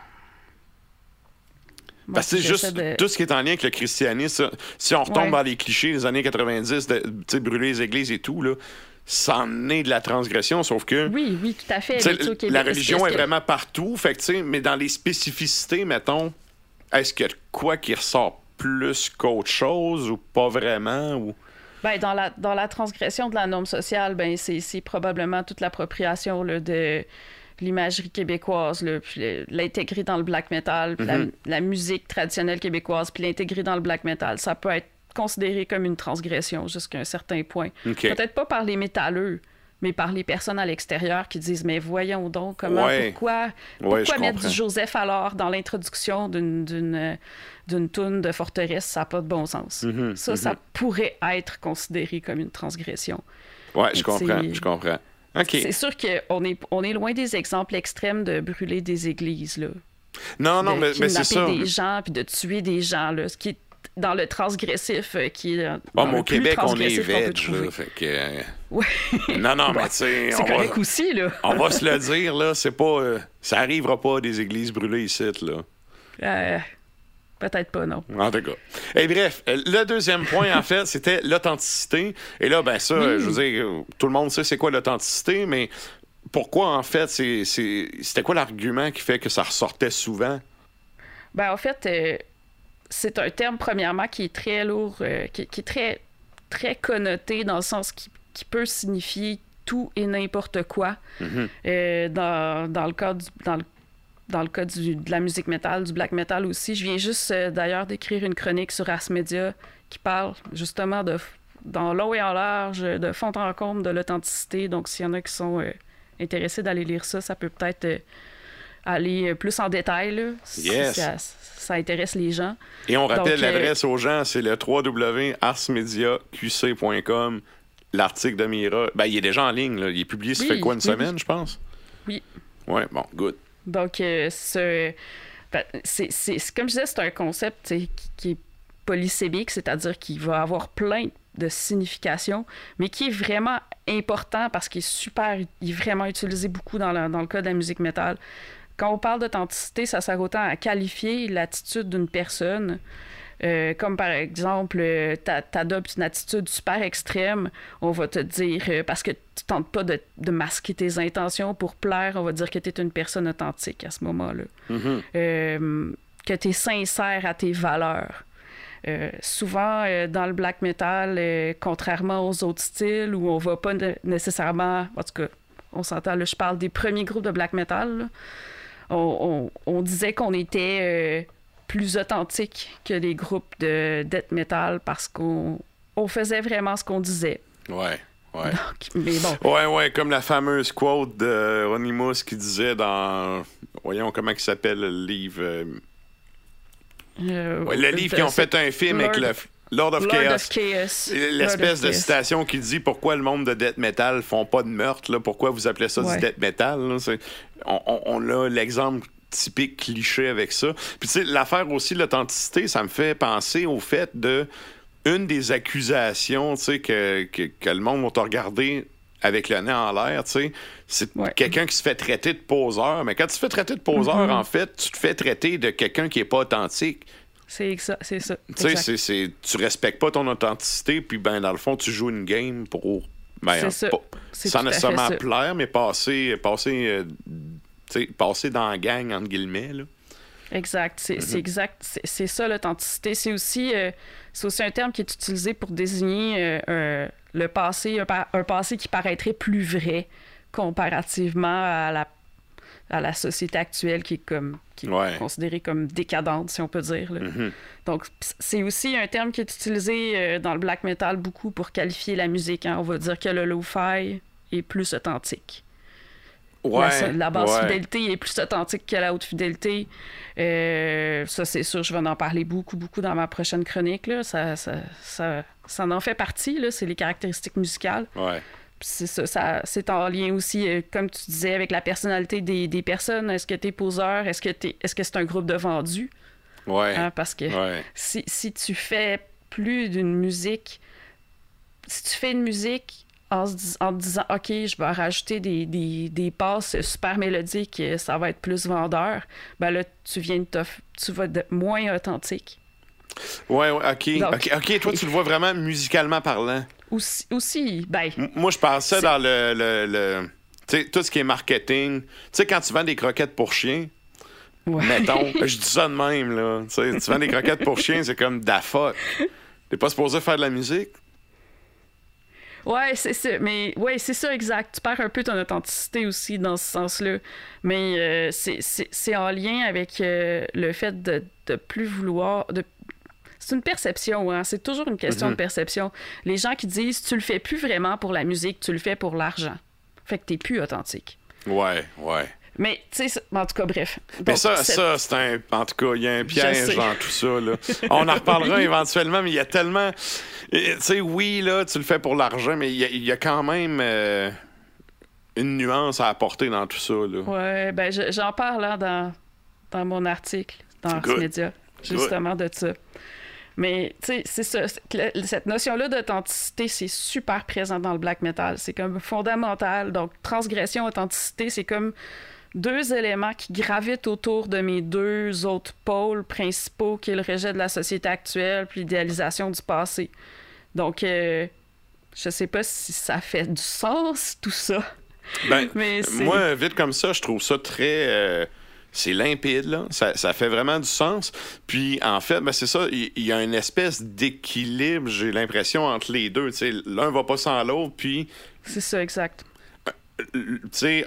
Parce que c'est juste tout ce qui est en lien avec le christianisme, si on retombe dans les clichés des années 90, brûler les églises et tout, là, ça en est de la transgression, sauf que... Oui, tout à fait. La religion est vraiment partout, fait que, mais dans les spécificités, mettons, est-ce qu'il y a quoi qui ressort plus qu'autre chose ou pas vraiment? Ou... Ben, dans la transgression de la norme sociale, c'est probablement toute l'appropriation là, de l'imagerie québécoise, là, puis l'intégrer dans le black metal, puis la musique traditionnelle québécoise, puis l'intégrer dans le black metal. Ça peut être considéré comme une transgression jusqu'à un certain point. Okay. Peut-être pas par les métalleux, mais par les personnes à l'extérieur qui disent « Mais voyons donc, pourquoi mettre du Joseph alors dans l'introduction d'une toune de forteresse, ça n'a pas de bon sens. » Ça pourrait être considéré comme une transgression. Oui, je comprends. Okay. C'est sûr qu'on est loin des exemples extrêmes de brûler des églises, là. Non, mais c'est ça. De des gens, puis de tuer des gens, là, ce qui est dans le transgressif, qui est au Québec, on est veg, là, fait que... Non, mais tu sais... C'est correct aussi, là. On va se le dire, là, c'est pas... ça arrivera pas des églises brûlées ici, là. Peut-être pas, non. En tout cas. Et bref, le deuxième point, en fait, c'était l'authenticité. Et là, je veux dire, tout le monde sait c'est quoi l'authenticité, mais pourquoi, en fait, c'était quoi l'argument qui fait que ça ressortait souvent? En fait... c'est un terme, premièrement, qui est très lourd, qui est très, très connoté dans le sens qui peut signifier tout et n'importe quoi. Dans le cas de la musique métal, du black metal aussi. Je viens juste, d'ailleurs, d'écrire une chronique sur Ars Media qui parle justement dans long et en large, de fond en comble, de l'authenticité. Donc, s'il y en a qui sont intéressés d'aller lire ça, ça peut peut-être... aller plus en détail, là, si ça intéresse les gens. Et on rappelle l'adresse aux gens, c'est le www.arsmediaqc.com. L'article de Mira, il est déjà en ligne, là. Il est publié, ça fait quoi, une semaine, je pense? Oui. Ouais, bon, good. Donc, c'est comme je disais, c'est un concept qui est polysémique, c'est-à-dire qu'il va avoir plein de signification, mais qui est vraiment important parce qu'il est vraiment utilisé beaucoup dans le cas de la musique métal. quand on parle d'authenticité, ça sert autant à qualifier l'attitude d'une personne. Comme par exemple, t'adoptes une attitude super extrême, on va te dire, parce que tu tentes pas de masquer tes intentions pour plaire, on va dire que tu es une personne authentique à ce moment-là. Que tu es sincère à tes valeurs. Souvent, dans le black metal, contrairement aux autres styles où on va pas nécessairement, en tout cas, on s'entend, là, je parle des premiers groupes de black metal, là, on disait qu'on était plus authentique que les groupes de death metal parce qu'on faisait vraiment ce qu'on disait. Ouais. Donc, mais bon. Ouais, comme la fameuse quote de Ronnie Moose qui disait dans... Voyons, comment il s'appelle le livre... le livre qui ont fait un film avec le Lord of Chaos. L'espèce de citation qui dit pourquoi le monde de death metal font pas de meurtre, là, pourquoi vous appelez ça du death metal. Là, on a l'exemple typique cliché avec ça. Puis tu sais, l'affaire aussi, l'authenticité, ça me fait penser au fait de une des accusations, tu sais, que le monde va te regarder avec le nez en l'air, tu sais, c'est quelqu'un qui se fait traiter de poseur. Mais quand tu te fais traiter de poseur, en fait, tu te fais traiter de quelqu'un qui est pas authentique. C'est ça. Tu sais, tu respectes pas ton authenticité, puis ben dans le fond, tu joues une game pour... Ben, sans nécessairement plaire, mais passer dans la gang, entre guillemets, là. Exact. C'est exact. C'est ça, l'authenticité. C'est aussi un terme qui est utilisé pour désigner le passé, un passé qui paraîtrait plus vrai comparativement à la société actuelle qui est considérée comme décadente, si on peut dire. Là. Donc, c'est aussi un terme qui est utilisé dans le black metal beaucoup pour qualifier la musique. Hein. On va dire que le lo-fi est plus authentique. La basse fidélité est plus authentique que la haute fidélité. Ça, c'est sûr, je vais en parler beaucoup dans ma prochaine chronique. Là. Ça en fait partie, là, c'est les caractéristiques musicales. Ouais. C'est en lien aussi, comme tu disais, avec la personnalité des personnes. Est-ce que tu es poseur? Est-ce que c'est un groupe de vendus? Ouais. Hein, parce que si tu fais plus d'une musique... Si tu fais une musique... en te disant, OK, je vais rajouter des passes super mélodiques, ça va être plus vendeur, ben là, tu vas être moins authentique. Ouais, OK. Donc, OK, toi, tu le vois vraiment musicalement parlant. Aussi ben... Moi, je pensais dans le tu sais, tout ce qui est marketing. Tu sais, quand tu vends des croquettes pour chiens, mettons, je dis ça de même, là. Tu vends des croquettes pour chiens, c'est comme da fuck. T'es pas supposé faire de la musique? Ouais, c'est ça. Mais ouais, c'est ça, exact. Tu perds un peu ton authenticité aussi dans ce sens-là. Mais c'est en lien avec le fait de plus vouloir... C'est une perception, hein? C'est toujours une question de perception. Les gens qui disent tu le fais plus vraiment pour la musique, tu le fais pour l'argent. Fait que t'es plus authentique. Ouais. Mais, tu sais, en tout cas, bref. Donc, mais ça c'est un... En tout cas, il y a un piège dans tout ça, là. On en reparlera éventuellement, mais il y a tellement... Tu sais, oui, là, tu le fais pour l'argent, mais il y a quand même une nuance à apporter dans tout ça, là. Ouais, ben j'en parle là, dans mon article, dans Ars Media, justement de ça. Mais, tu sais, c'est ça. Cette notion-là d'authenticité, c'est super présent dans le black metal. C'est comme fondamental. Donc, transgression, authenticité, c'est comme deux éléments qui gravitent autour de mes deux autres pôles principaux, qui est le rejet de la société actuelle puis l'idéalisation du passé. Donc, je sais pas si ça fait du sens, tout ça. Ben, moi, vite comme ça, je trouve ça très... c'est limpide, là. Ça fait vraiment du sens. Puis, en fait, ben, c'est ça, il y a une espèce d'équilibre, j'ai l'impression, entre les deux. Tu sais, l'un va pas sans l'autre, puis... C'est ça, exact. Tu sais,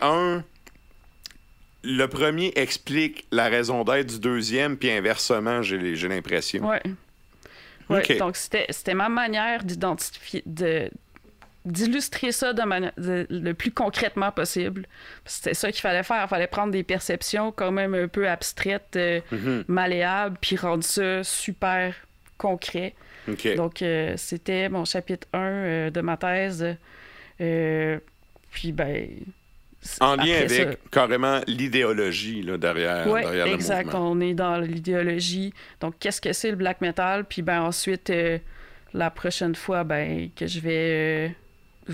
le premier explique la raison d'être du deuxième, puis inversement, j'ai l'impression. Ouais. Okay. Donc, c'était ma manière d'identifier... d'illustrer ça le plus concrètement possible. C'était ça qu'il fallait faire. Il fallait prendre des perceptions quand même un peu abstraites, malléables, puis rendre ça super concret. Okay. Donc, c'était mon chapitre 1 de ma thèse. Puis, ben... En lien avec ça, carrément l'idéologie là, derrière le mouvement. Oui, exact. On est dans l'idéologie. Donc, qu'est-ce que c'est le black metal? Puis, ben ensuite, la prochaine fois, ben que je vais...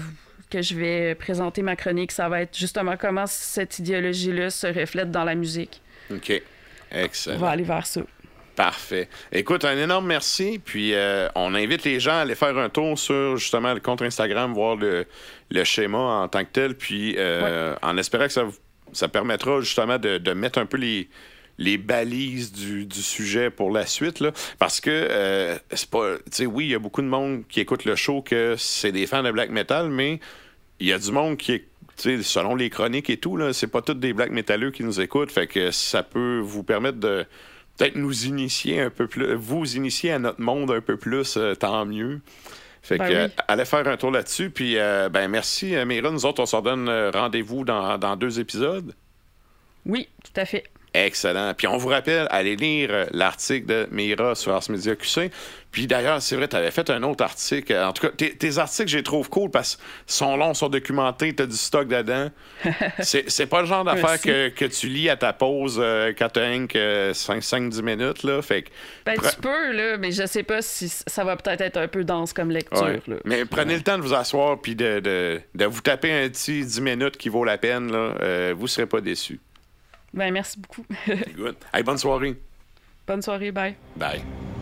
que je vais présenter ma chronique. Ça va être justement comment cette idéologie-là se reflète dans la musique. OK. Excellent. On va aller vers ça. Parfait. Écoute, un énorme merci. Puis on invite les gens à aller faire un tour sur justement le compte Instagram, voir le schéma en tant que tel. Puis en espérant que ça permettra justement de mettre un peu les balises du sujet pour la suite. Là, parce que c'est pas. Tu sais, oui, il y a beaucoup de monde qui écoute le show que c'est des fans de black metal, mais il y a du monde qui est. Tu sais, selon les chroniques et tout, là, c'est pas tous des black métalleux qui nous écoutent. Fait que ça peut vous permettre de peut-être nous initier un peu plus, vous initier à notre monde un peu plus, tant mieux. Fait que, oui. allez faire un tour là-dessus. Puis, merci, Mira. Nous autres, on se redonne rendez-vous dans 2 épisodes. Oui, tout à fait. Excellent. Puis on vous rappelle, allez lire l'article de Mira sur Ars Media QC. Puis d'ailleurs, c'est vrai, tu avais fait un autre article. En tout cas, tes articles, je les trouve cool parce qu'ils sont longs, sont documentés, tu as du stock dedans. C'est pas le genre d'affaire que tu lis à ta pause quand tu as 5-10 minutes. Là. Fait que, tu peux, là, mais je sais pas si ça va peut-être être un peu dense comme lecture. Ouais. Là. Mais prenez le temps de vous asseoir puis de vous taper un petit 10 minutes qui vaut la peine. Là. Vous serez pas déçus. Ben, merci beaucoup. Good. Hey, bonne soirée. Bonne soirée, bye. Bye.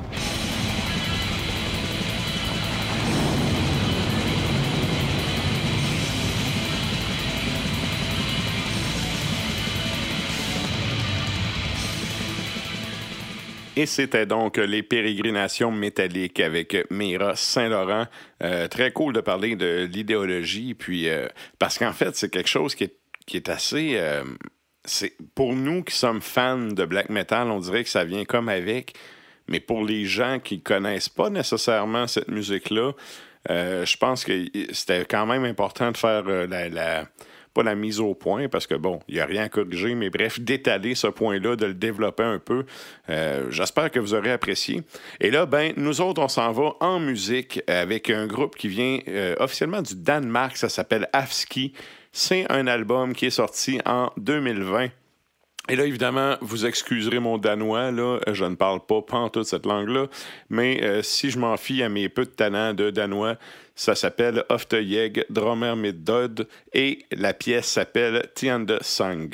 Et c'était donc les pérégrinations métalliques avec Mira Saint-Laurent. Très cool de parler de l'idéologie, puis parce qu'en fait, c'est quelque chose qui est assez... c'est pour nous qui sommes fans de black metal, on dirait que ça vient comme avec, mais pour les gens qui connaissent pas nécessairement cette musique-là, je pense que c'était quand même important de faire pas la mise au point, parce que bon, il n'y a rien à corriger, mais bref, d'étaler ce point-là, de le développer un peu. J'espère que vous aurez apprécié. Et là, nous autres, on s'en va en musique avec un groupe qui vient officiellement du Danemark, ça s'appelle Afski. C'est un album qui est sorti en 2020. Et là, évidemment, vous excuserez mon danois, là, je ne parle pas pantoute cette langue-là, mais si je m'en fie à mes peu de talent de danois, ça s'appelle Ofte Jeg Drømmer med Død et la pièce s'appelle Tiende Sang.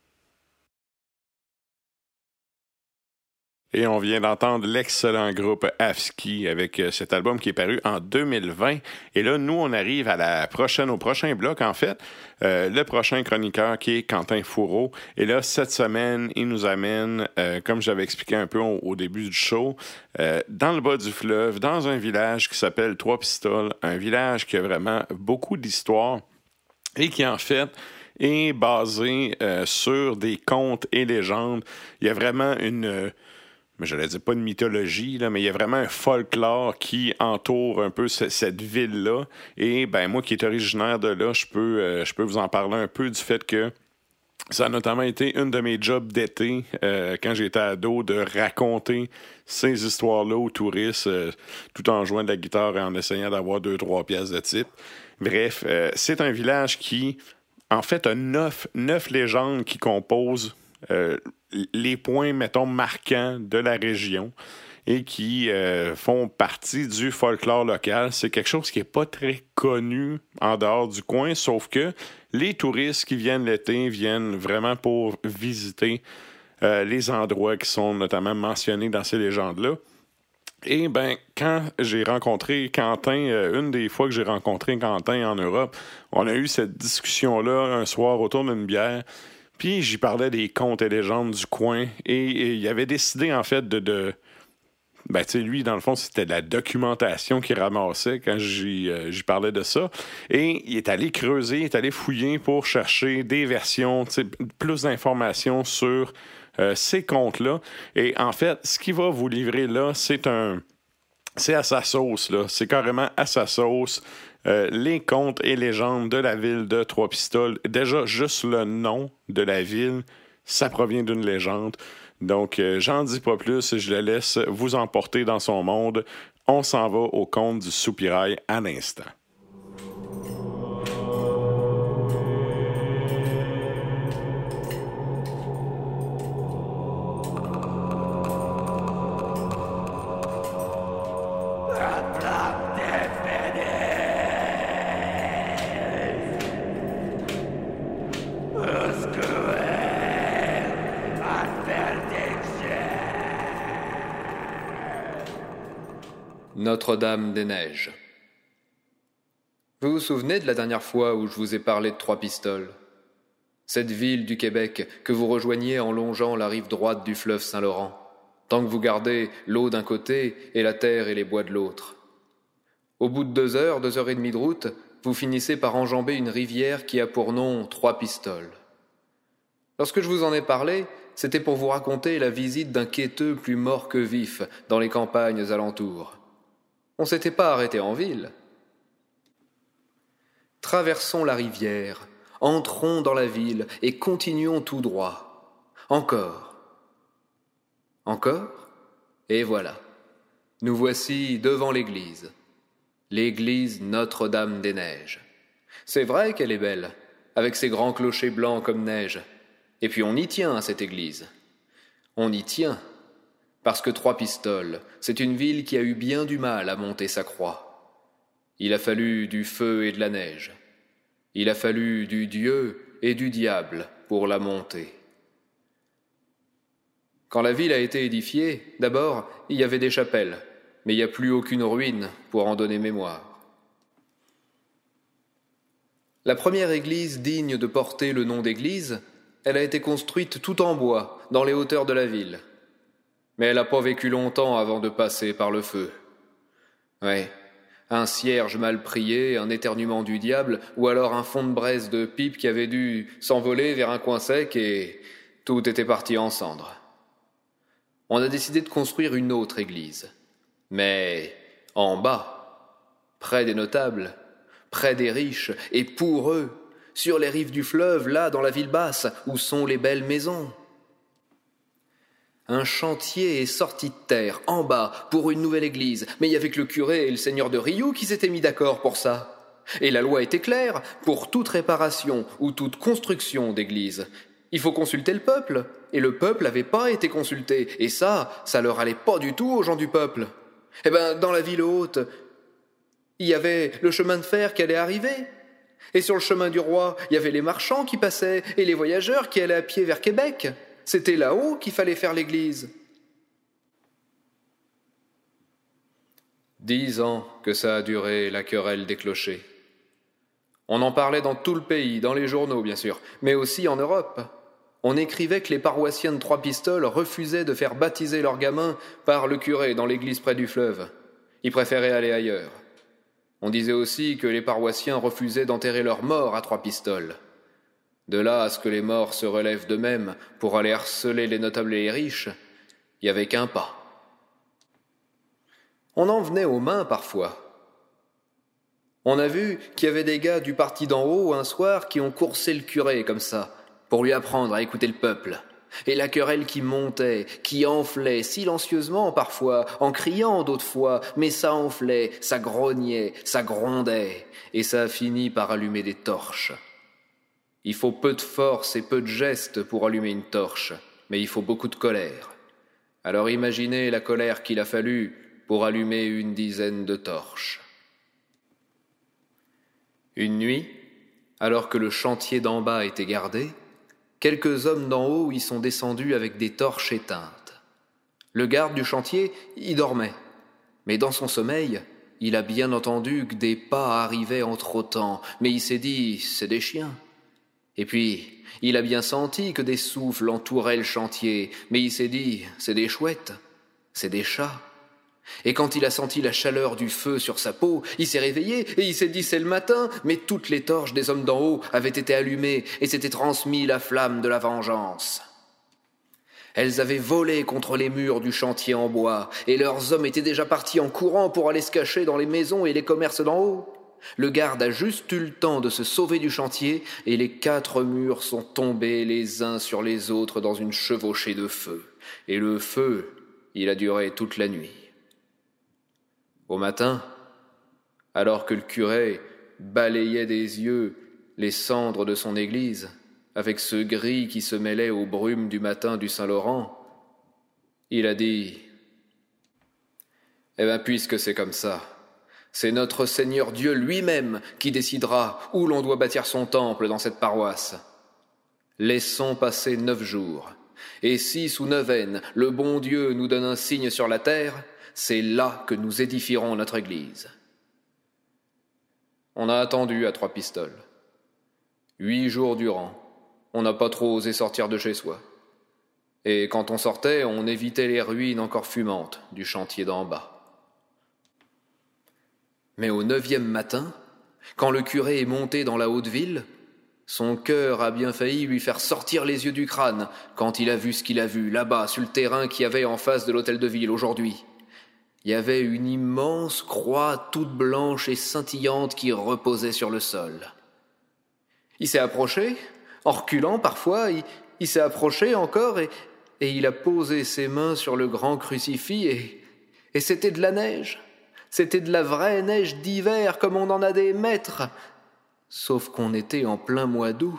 Et on vient d'entendre l'excellent groupe Afski avec cet album qui est paru en 2020. Et là, nous, on arrive au prochain bloc, en fait. Le prochain chroniqueur qui est Quentin Fourreau. Et là, cette semaine, il nous amène, comme j'avais expliqué un peu au début du show, dans le bas du fleuve, dans un village qui s'appelle Trois-Pistoles. Un village qui a vraiment beaucoup d'histoire et qui, en fait, est basé sur des contes et légendes. Il y a vraiment mais je ne dis pas une mythologie, là, mais il y a vraiment un folklore qui entoure un peu cette ville-là. Et moi qui est originaire de là, je peux vous en parler un peu du fait que ça a notamment été une de mes jobs d'été, quand j'étais ado, de raconter ces histoires-là aux touristes, tout en jouant de la guitare et en essayant d'avoir 2-3 pièces de type. Bref, c'est un village qui, en fait, a 9 légendes qui composent les points, mettons, marquants de la région et qui font partie du folklore local. C'est quelque chose qui n'est pas très connu en dehors du coin, sauf que les touristes qui viennent l'été viennent vraiment pour visiter les endroits qui sont notamment mentionnés dans ces légendes-là. Et quand j'ai rencontré Quentin, une des fois que j'ai rencontré Quentin en Europe, on a eu cette discussion-là un soir autour d'une bière. Puis j'y parlais des contes et légendes du coin et il avait décidé en fait de tu sais, lui, dans le fond, c'était de la documentation qu'il ramassait quand j'y parlais de ça. Et il est allé creuser, il est allé fouiller pour chercher des versions, plus d'informations sur ces contes-là. Et en fait, ce qu'il va vous livrer là, c'est à sa sauce, là. C'est carrément à sa sauce. Les contes et légendes de la ville de Trois-Pistoles. Déjà, juste le nom de la ville, ça provient d'une légende. Donc, j'en dis pas plus, je le laisse vous emporter dans son monde. On s'en va au conte du soupirail à l'instant. Notre-Dame-des-Neiges. Vous vous souvenez de la dernière fois où je vous ai parlé de Trois-Pistoles? Cette ville du Québec que vous rejoignez en longeant la rive droite du fleuve Saint-Laurent, tant que vous gardez l'eau d'un côté et la terre et les bois de l'autre. Au bout de 2 heures, 2 heures et demie de route, vous finissez par enjamber une rivière qui a pour nom Trois-Pistoles. Lorsque je vous en ai parlé, c'était pour vous raconter la visite d'un quêteux plus mort que vif dans les campagnes alentours. On ne s'était pas arrêté en ville. Traversons la rivière, entrons dans la ville et continuons tout droit. Encore. Encore? Et voilà. Nous voici devant l'église. L'église Notre-Dame-des-Neiges. C'est vrai qu'elle est belle, avec ses grands clochers blancs comme neige. Et puis on y tient à cette église. On y tient, parce que Trois-Pistoles, c'est une ville qui a eu bien du mal à monter sa croix. Il a fallu du feu et de la neige. Il a fallu du Dieu et du diable pour la monter. Quand la ville a été édifiée, d'abord, il y avait des chapelles, mais il n'y a plus aucune ruine pour en donner mémoire. La première église digne de porter le nom d'église, elle a été construite tout en bois, dans les hauteurs de la ville. Mais elle n'a pas vécu longtemps avant de passer par le feu. Ouais, un cierge mal prié, un éternuement du diable, ou alors un fond de braise de pipe qui avait dû s'envoler vers un coin sec et tout était parti en cendres. On a décidé de construire une autre église. Mais en bas, près des notables, près des riches, et pour eux, sur les rives du fleuve, là, dans la ville basse, où sont les belles maisons. Un chantier est sorti de terre, en bas, pour une nouvelle église, mais il y avait que le curé et le seigneur de Rioux qui s'étaient mis d'accord pour ça. Et la loi était claire, pour toute réparation ou toute construction d'église, il faut consulter le peuple, et le peuple n'avait pas été consulté, et ça leur allait pas du tout aux gens du peuple. Eh ben, dans la ville haute, il y avait le chemin de fer qui allait arriver. Et sur le chemin du roi, il y avait les marchands qui passaient et les voyageurs qui allaient à pied vers Québec. C'était là-haut qu'il fallait faire l'église. 10 ans que ça a duré, la querelle des clochers. On en parlait dans tout le pays, dans les journaux bien sûr, mais aussi en Europe. On écrivait que les paroissiens de Trois-Pistoles refusaient de faire baptiser leurs gamins par le curé dans l'église près du fleuve. Ils préféraient aller ailleurs. On disait aussi que les paroissiens refusaient d'enterrer leurs morts à Trois-Pistoles. De là à ce que les morts se relèvent d'eux-mêmes pour aller harceler les notables et les riches, il n'y avait qu'un pas. On en venait aux mains parfois. On a vu qu'il y avait des gars du parti d'en haut un soir qui ont coursé le curé comme ça, pour lui apprendre à écouter le peuple. Et la querelle qui montait, qui enflait, silencieusement parfois, en criant d'autres fois, mais ça enflait, ça grognait, ça grondait, et ça a fini par allumer des torches. Il faut peu de force et peu de gestes pour allumer une torche, mais il faut beaucoup de colère. Alors imaginez la colère qu'il a fallu pour allumer une dizaine de torches. Une nuit, alors que le chantier d'en bas était gardé, quelques hommes d'en haut y sont descendus avec des torches éteintes. Le garde du chantier y dormait, mais dans son sommeil, il a bien entendu que des pas arrivaient en trottant, mais il s'est dit « c'est des chiens ». Et puis, il a bien senti que des souffles entouraient le chantier, mais il s'est dit « c'est des chouettes, c'est des chats ». Et quand il a senti la chaleur du feu sur sa peau, il s'est réveillé et il s'est dit c'est le matin, mais toutes les torches des hommes d'en haut avaient été allumées et s'était transmis la flamme de la vengeance. Elles avaient volé contre les murs du chantier en bois et leurs hommes étaient déjà partis en courant pour aller se cacher dans les maisons et les commerces d'en haut. Le garde a juste eu le temps de se sauver du chantier et les 4 murs sont tombés les uns sur les autres dans une chevauchée de feu. Et le feu, il a duré toute la nuit. Au matin, alors que le curé balayait des yeux les cendres de son église, avec ce gris qui se mêlait aux brumes du matin du Saint-Laurent, il a dit « Eh bien, puisque c'est comme ça, c'est notre Seigneur Dieu lui-même qui décidera où l'on doit bâtir son temple dans cette paroisse. Laissons passer 9 jours, Et si sous neuvaine, le bon Dieu nous donne un signe sur la terre, c'est là que nous édifierons notre église. » On a attendu à 3 pistoles. 8 jours durant, on n'a pas trop osé sortir de chez soi. Et quand on sortait, on évitait les ruines encore fumantes du chantier d'en bas. Mais au 9e matin, quand le curé est monté dans la haute ville, son cœur a bien failli lui faire sortir les yeux du crâne quand il a vu ce qu'il a vu là-bas sur le terrain qu'il y avait en face de l'hôtel de ville aujourd'hui. Il y avait une immense croix toute blanche et scintillante qui reposait sur le sol. Il s'est approché, en reculant parfois, il s'est approché encore et il a posé ses mains sur le grand crucifix et c'était de la neige. C'était de la vraie neige d'hiver comme on en a des mètres. Sauf qu'on était en plein mois d'août.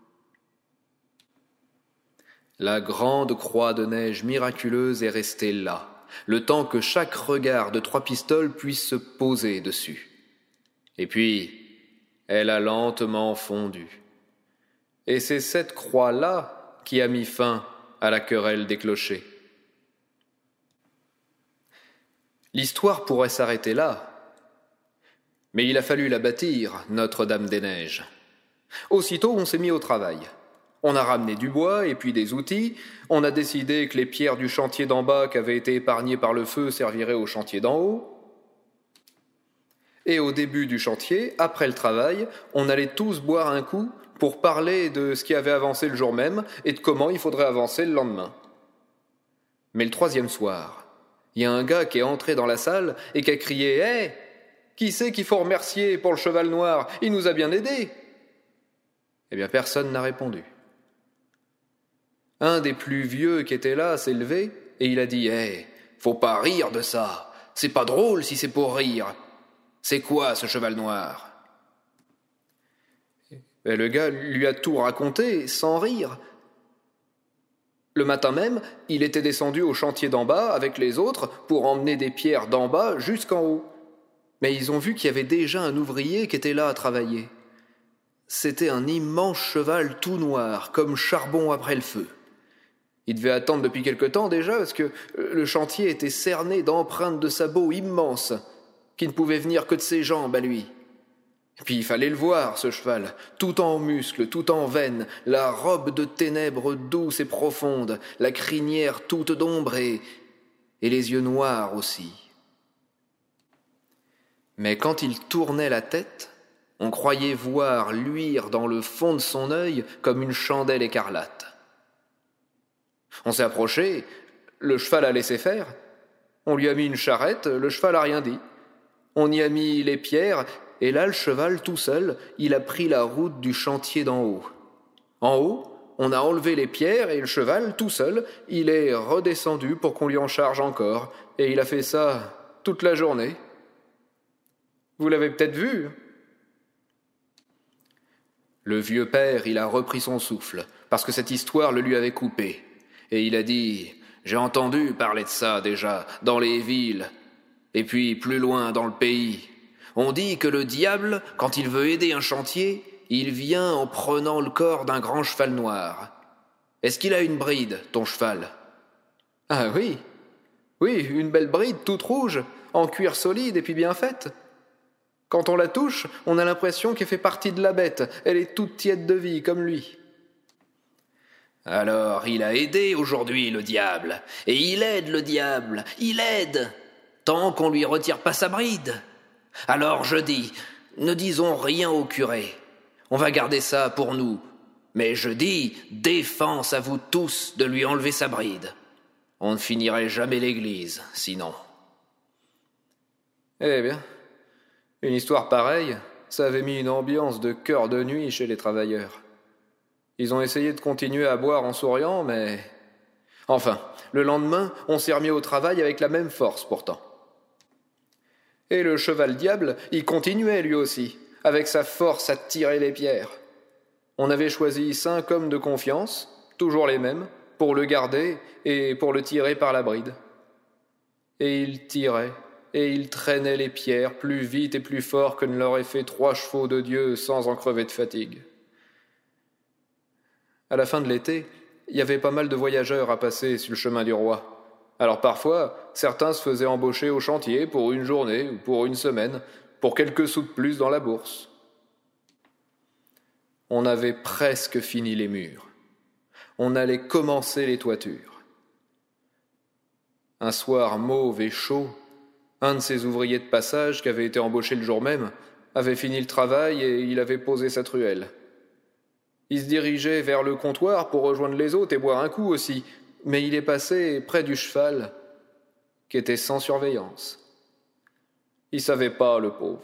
La grande croix de neige miraculeuse est restée là, le temps que chaque regard de 3 pistoles puisse se poser dessus. Et puis, elle a lentement fondu. Et c'est cette croix-là qui a mis fin à la querelle des clochers. L'histoire pourrait s'arrêter là, mais il a fallu la bâtir, Notre-Dame-des-Neiges. Aussitôt, on s'est mis au travail. On a ramené du bois et puis des outils. On a décidé que les pierres du chantier d'en bas qui avaient été épargnées par le feu serviraient au chantier d'en haut. Et au début du chantier, après le travail, on allait tous boire un coup pour parler de ce qui avait avancé le jour même et de comment il faudrait avancer le lendemain. Mais le 3e soir, il y a un gars qui est entré dans la salle et qui a crié « Hé, qui c'est qu'il faut remercier pour le cheval noir? Il nous a bien aidés !» Eh bien, personne n'a répondu. Un des plus vieux qui était là s'est levé et il a dit « Hé, faut pas rire de ça. C'est pas drôle si c'est pour rire. C'est quoi ce cheval noir ?» Et le gars lui a tout raconté sans rire. Le matin même, il était descendu au chantier d'en bas avec les autres pour emmener des pierres d'en bas jusqu'en haut. Mais ils ont vu qu'il y avait déjà un ouvrier qui était là à travailler. C'était un immense cheval tout noir, comme charbon après le feu. Il devait attendre depuis quelque temps déjà parce que le chantier était cerné d'empreintes de sabots immenses qui ne pouvaient venir que de ses jambes à lui. Et puis il fallait le voir, ce cheval, tout en muscles, tout en veines, la robe de ténèbres douce et profonde, la crinière toute d'ombre et les yeux noirs aussi. Mais quand il tournait la tête, on croyait voir luire dans le fond de son œil comme une chandelle écarlate. On s'est approché, le cheval a laissé faire. On lui a mis une charrette, le cheval a rien dit. On y a mis les pierres, et là, le cheval, tout seul, il a pris la route du chantier d'en haut. En haut, on a enlevé les pierres, et le cheval, tout seul, il est redescendu pour qu'on lui en charge encore. Et il a fait ça toute la journée. Vous l'avez peut-être vu. Le vieux père, il a repris son souffle, parce que cette histoire le lui avait coupé. Et il a dit « J'ai entendu parler de ça déjà, dans les villes, et puis plus loin dans le pays. On dit que le diable, quand il veut aider un chantier, il vient en prenant le corps d'un grand cheval noir. Est-ce qu'il a une bride, ton cheval ?»« Ah oui, une belle bride toute rouge, en cuir solide et puis bien faite. Quand on la touche, on a l'impression qu'elle fait partie de la bête, elle est toute tiède de vie comme lui. » Alors, il a aidé aujourd'hui le diable, et il aide le diable, il aide, tant qu'on lui retire pas sa bride. Alors je dis, ne disons rien au curé, on va garder ça pour nous, mais je dis, défense à vous tous de lui enlever sa bride. On ne finirait jamais l'église, sinon. Eh bien, une histoire pareille, ça avait mis une ambiance de cœur de nuit chez les travailleurs. Ils ont essayé de continuer à boire en souriant, mais... Enfin, le lendemain, on s'est remis au travail avec la même force, pourtant. Et le cheval diable, il continuait lui aussi, avec sa force à tirer les pierres. On avait choisi 5 hommes de confiance, toujours les mêmes, pour le garder et pour le tirer par la bride. Et il tirait, et il traînait les pierres plus vite et plus fort que ne l'auraient fait 3 chevaux de Dieu sans en crever de fatigue. À la fin de l'été, il y avait pas mal de voyageurs à passer sur le chemin du roi. Alors parfois, certains se faisaient embaucher au chantier pour une journée ou pour une semaine, pour quelques sous de plus dans la bourse. On avait presque fini les murs. On allait commencer les toitures. Un soir mauve et chaud, un de ces ouvriers de passage qui avait été embauché le jour même avait fini le travail et il avait posé sa truelle. Il se dirigeait vers le comptoir pour rejoindre les autres et boire un coup aussi, mais il est passé près du cheval, qui était sans surveillance. Il savait pas, le pauvre.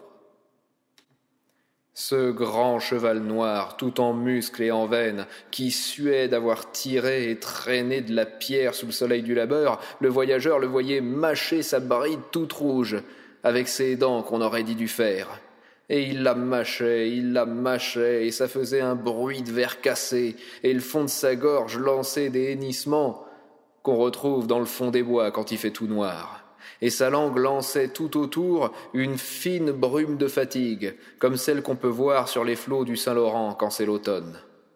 Ce grand cheval noir, tout en muscles et en veines, qui suait d'avoir tiré et traîné de la pierre sous le soleil du labeur, le voyageur le voyait mâcher sa bride toute rouge, avec ses dents qu'on aurait dit du fer. Et il la mâchait, et ça faisait un bruit de verre cassé, et le fond de sa gorge lançait des hennissements qu'on retrouve dans le fond des bois quand il fait tout noir. Et sa langue lançait tout autour une fine brume de fatigue, comme celle qu'on peut voir sur les flots du Saint-Laurent quand c'est l'automne.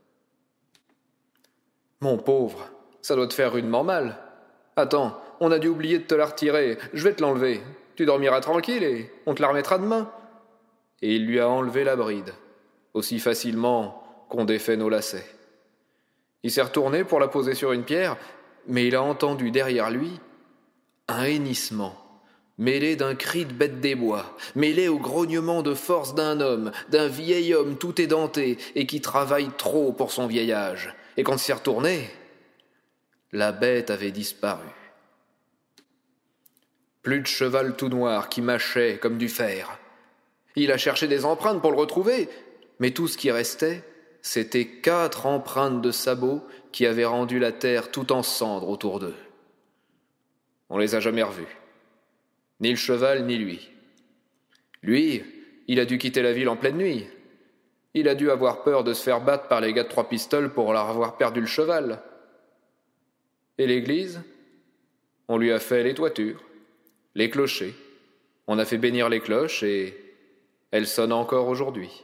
« Mon pauvre, ça doit te faire rudement mal. Attends, on a dû oublier de te la retirer, je vais te l'enlever. Tu dormiras tranquille et on te la remettra demain. » Et il lui a enlevé la bride, aussi facilement qu'on défait nos lacets. Il s'est retourné pour la poser sur une pierre, mais il a entendu derrière lui un hennissement, mêlé d'un cri de bête des bois, mêlé au grognement de force d'un homme, d'un vieil homme tout édenté et qui travaille trop pour son vieil âge. Et quand il s'est retourné, la bête avait disparu. Plus de cheval tout noir qui mâchait comme du fer. Il a cherché des empreintes pour le retrouver, mais tout ce qui restait, c'était 4 empreintes de sabots qui avaient rendu la terre tout en cendres autour d'eux. On les a jamais revus. Ni le cheval, ni lui. Lui, il a dû quitter la ville en pleine nuit. Il a dû avoir peur de se faire battre par les gars de 3 pistoles pour leur avoir perdu le cheval. Et l'église ? On lui a fait les toitures, les clochers. On a fait bénir les cloches et elles sonnent encore aujourd'hui.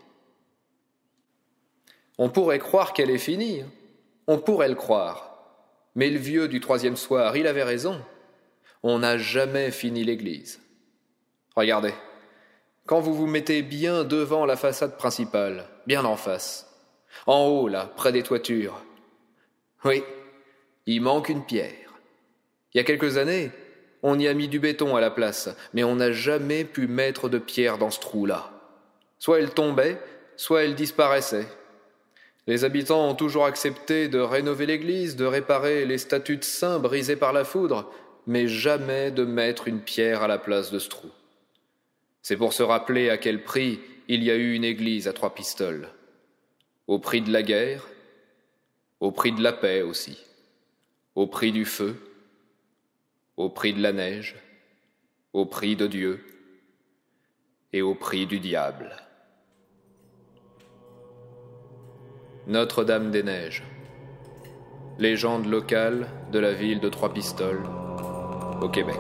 On pourrait croire qu'elle est finie. On pourrait le croire. Mais le vieux du 3e soir, il avait raison. On n'a jamais fini l'église. Regardez, quand vous vous mettez bien devant la façade principale, bien en face, en haut là, près des toitures, oui, il manque une pierre. Il y a quelques années, on y a mis du béton à la place, mais on n'a jamais pu mettre de pierre dans ce trou-là. Soit elle tombait, soit elle disparaissait. Les habitants ont toujours accepté de rénover l'église, de réparer les statues de saints brisées par la foudre, mais jamais de mettre une pierre à la place de ce trou. C'est pour se rappeler à quel prix il y a eu une église à 3 pistoles. Au prix de la guerre, au prix de la paix aussi, au prix du feu, au prix de la neige, au prix de Dieu et au prix du diable. Notre-Dame-des-Neiges, légende locale de la ville de 3 pistoles, au Québec.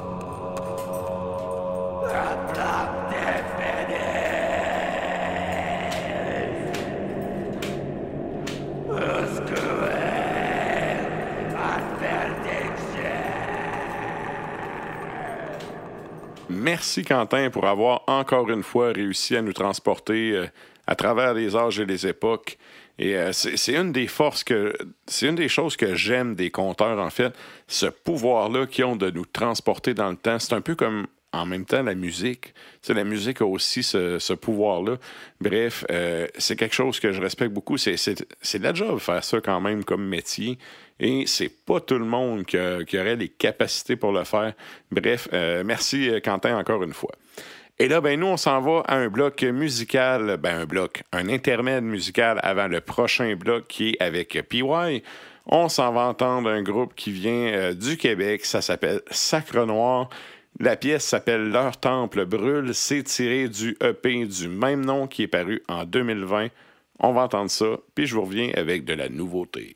Merci Quentin pour avoir encore une fois réussi à nous transporter à travers les âges et les époques. Et c'est une des forces c'est une des choses que j'aime des conteurs, en fait, ce pouvoir-là qu'ils ont de nous transporter dans le temps. C'est un peu comme, en même temps, la musique. La musique a aussi ce pouvoir-là. Bref, c'est quelque chose que je respecte beaucoup. C'est de la job faire ça quand même comme métier. Et c'est pas tout le monde qui aurait les capacités pour le faire. Bref, merci Quentin encore une fois. Et là, nous, on s'en va à un bloc musical, un intermède musical avant le prochain bloc qui est avec PY. On s'en va entendre un groupe qui vient du Québec, ça s'appelle Sacre Noir. La pièce s'appelle Leur temple brûle, c'est tiré du EP du même nom qui est paru en 2020. On va entendre ça, puis je vous reviens avec de la nouveauté.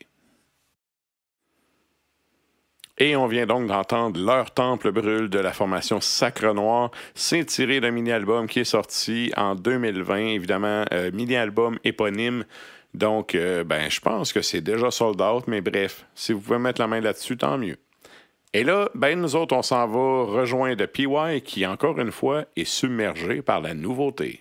Et on vient donc d'entendre Leur temple brûle de la formation Sacre Noir. C'est tiré d'un mini-album qui est sorti en 2020, évidemment, mini-album éponyme Donc, ben, je pense que c'est déjà sold out, mais bref, si vous pouvez mettre la main là-dessus, tant mieux. Et là, ben, nous autres, on s'en va rejoindre PY qui, encore une fois, est submergé par la nouveauté.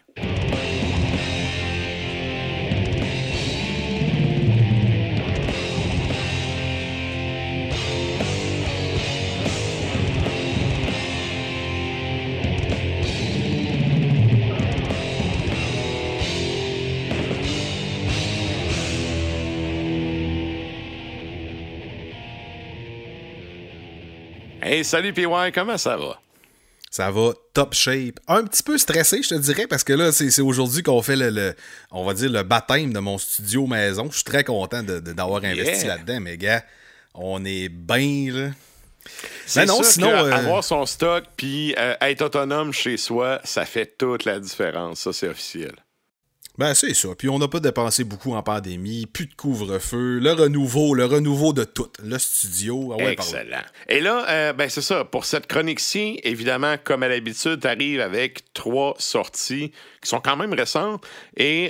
Hey, salut PY, comment ça va? Ça va top shape. Un petit peu stressé, je te dirais, parce que là, c'est aujourd'hui qu'on fait on va dire, le baptême de mon studio maison. Je suis très content d'avoir investi là-dedans, mais gars, on est bien, là. C'est non, sinon, avoir son stock puis être autonome chez soi, ça fait toute la différence. Ça, c'est officiel. Ben, c'est ça. Puis on n'a pas dépensé beaucoup en pandémie, plus de couvre-feu, le renouveau de tout. Le studio. Ah ouais, excellent. Et là, ben c'est ça. Pour cette chronique-ci, évidemment, comme à l'habitude, tu arrives avec 3 sorties qui sont quand même récentes. Et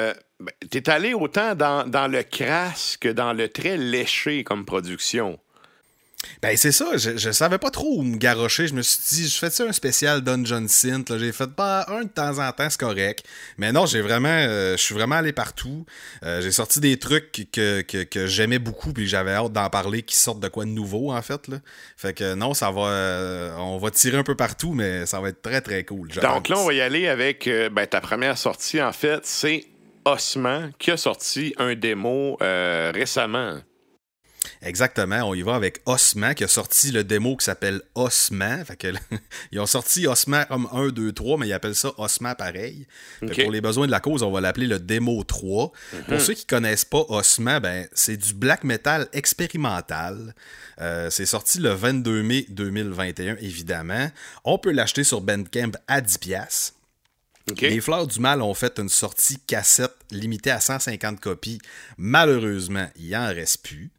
tu es allé autant dans le crasse que dans le très léché comme production. Ben c'est ça, je savais pas trop où me garrocher. Je me suis dit, je fais-tu un spécial Dungeon Synth? Là? J'ai fait pas un de temps en temps, c'est correct. Mais non, je suis vraiment allé partout. J'ai sorti des trucs que j'aimais beaucoup puis j'avais hâte d'en parler, qui sortent de quoi de nouveau en fait. Là. Fait que non, ça va, on va tirer un peu partout, mais ça va être très très cool. Donc là, on va y aller avec ta première sortie en fait, c'est Osman qui a sorti un démo récemment. Exactement, on y va avec Osman qui a sorti le démo qui s'appelle Osman. Fait que, ils ont sorti Osman comme 1, 2, 3, mais ils appellent ça Osman pareil. Okay. Pour les besoins de la cause, on va l'appeler le démo 3. Pour ceux qui connaissent pas Osman, ben, c'est du black metal expérimental. C'est sorti le 22 mai 2021, évidemment. On peut l'acheter sur Bandcamp à 10$. Okay. Les Fleurs du Mal ont fait une sortie cassette limitée à 150 copies. Malheureusement, il en reste plus.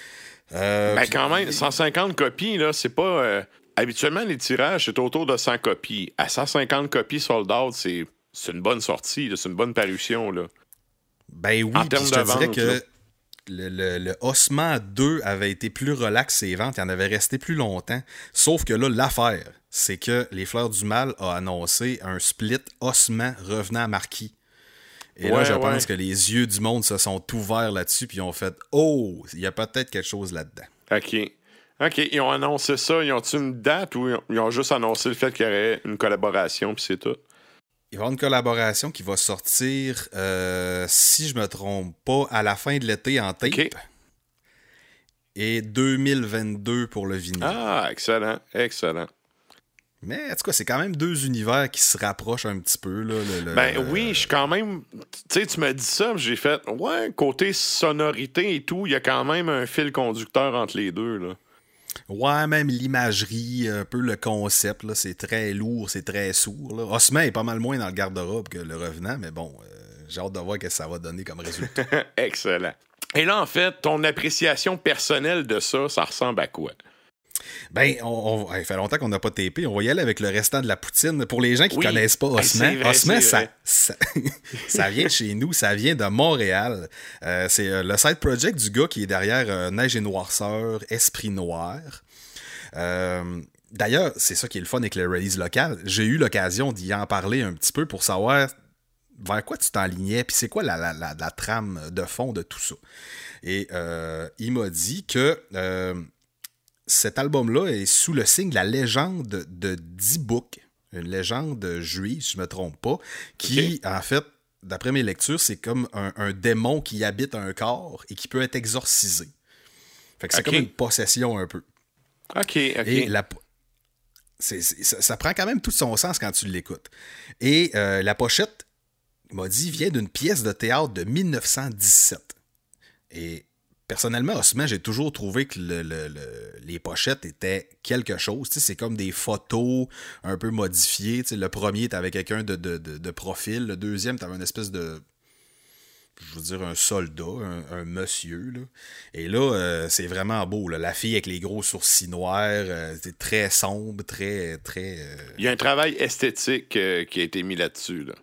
Ben quand même, 150 copies, là, c'est pas... habituellement, les tirages, c'est autour de 100 copies. À 150 copies sold out, c'est une bonne sortie, là, c'est une bonne parution. Là. Ben oui, en termes de vente, je te dirais que le Osman 2 avait été plus relax ses ventes, il en avait resté plus longtemps. Sauf que là, l'affaire, c'est que Les Fleurs du Mal a annoncé un split Osman revenant à Marquis. Et là, je pense que les yeux du monde se sont ouverts là-dessus puis ils ont fait « Oh, il y a peut-être quelque chose là-dedans. » OK, ils ont annoncé ça. Ils ont-tu une date ou ils ont juste annoncé le fait qu'il y aurait une collaboration puis c'est tout? Il va y avoir une collaboration qui va sortir, si je me trompe pas, à la fin de l'été en tape. Okay. Et 2022 pour le vinyle. Ah, excellent. Mais en tout cas, c'est quand même 2 univers qui se rapprochent un petit peu. Là, oui, je suis quand même... Tu sais, tu m'as dit ça, j'ai fait... Ouais, côté sonorité et tout, il y a quand même un fil conducteur entre les deux, là. Ouais, même l'imagerie, un peu le concept, là, c'est très lourd, c'est très sourd. Là. Osman est pas mal moins dans le garde-robe que le Revenant, mais bon, j'ai hâte de voir ce que ça va donner comme résultat. Excellent. Et là, en fait, ton appréciation personnelle de ça, ça ressemble à quoi? Ben, il fait longtemps qu'on n'a pas TP. On va y aller avec le restant de la poutine. Pour les gens qui connaissent pas Osman, Osman, ça vient de chez nous, ça vient de Montréal. C'est le side project du gars qui est derrière Neige et Noirceur, Esprit Noir. D'ailleurs, c'est ça qui est le fun avec le release local. J'ai eu l'occasion d'y en parler un petit peu pour savoir vers quoi tu t'enlignais, puis c'est quoi la trame de fond de tout ça. Et il m'a dit que... cet album-là est sous le signe de la légende de D-Book, une légende juive, si je ne me trompe pas, qui, en fait, d'après mes lectures, c'est comme un démon qui habite un corps et qui peut être exorcisé. Fait que c'est comme une possession un peu. OK. Et ça prend quand même tout son sens quand tu l'écoutes. Et la pochette, il m'a dit, vient d'une pièce de théâtre de 1917. Et... personnellement, Osman, j'ai toujours trouvé que les pochettes étaient quelque chose. Tu sais, c'est comme des photos un peu modifiées. Tu sais, le premier, t'avais quelqu'un de profil. Le deuxième, t'avais une espèce de... je veux dire, un soldat, un monsieur. Là. Et là, c'est vraiment beau. Là. La fille avec les gros sourcils noirs, c'est très sombre, très... Il y a un travail esthétique qui a été mis là-dessus. Là.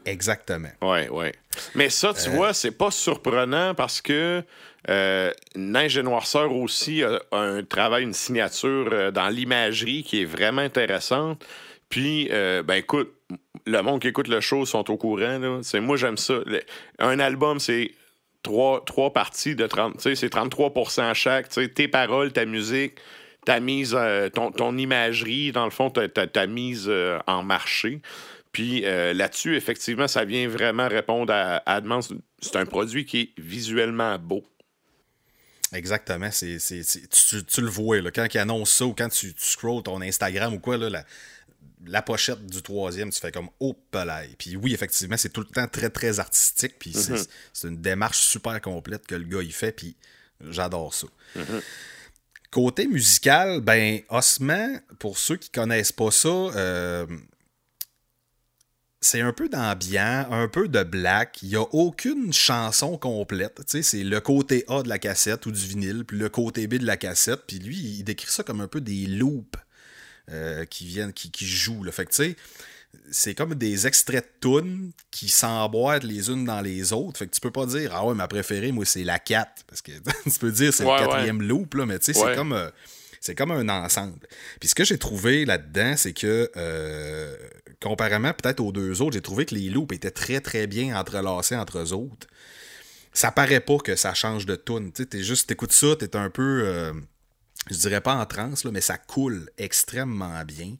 Exactement. Oui, oui. Mais ça, tu vois, c'est pas surprenant parce que Neige et Noirceur aussi a un travail, une signature dans l'imagerie qui est vraiment intéressante. Puis, ben écoute, le monde qui écoute le show sont au courant. Là. Moi, j'aime ça. Un album, c'est trois parties de 30, c'est 33% chaque. Tes paroles, ta musique, ta mise, ton imagerie, dans le fond, ta mise en marché. Puis là-dessus, effectivement, ça vient vraiment répondre à demande. C'est un produit qui est visuellement beau. Exactement. Tu le vois, là, quand ils annoncent ça ou quand tu scrolls ton Instagram ou quoi, là, la pochette du troisième, tu fais comme « Oh, palais ». Puis oui, effectivement, c'est tout le temps très, très artistique. Puis c'est une démarche super complète que le gars, il fait. Puis j'adore ça. Côté musical, ben, Osman, pour ceux qui connaissent pas ça, c'est un peu d'ambiant, un peu de black. Il n'y a aucune chanson complète. Tu sais, c'est le côté A de la cassette ou du vinyle, puis le côté B de la cassette. Puis lui, il décrit ça comme un peu des loops qui jouent. Là. Fait que tu sais, c'est comme des extraits de tunes qui s'emboîtent les unes dans les autres. Fait que tu peux pas dire « Ah ouais, ma préférée, moi, c'est la 4 ». Parce que tu peux dire c'est le quatrième loop, là, mais tu sais, c'est comme un ensemble. Puis ce que j'ai trouvé là-dedans, c'est que, comparément peut-être aux deux autres, j'ai trouvé que les loops étaient très, très bien entrelacés entre eux autres. Ça paraît pas que ça change de tune. Tu sais, t'écoutes ça, t'es un peu... je dirais pas en transe, là, mais ça coule extrêmement bien.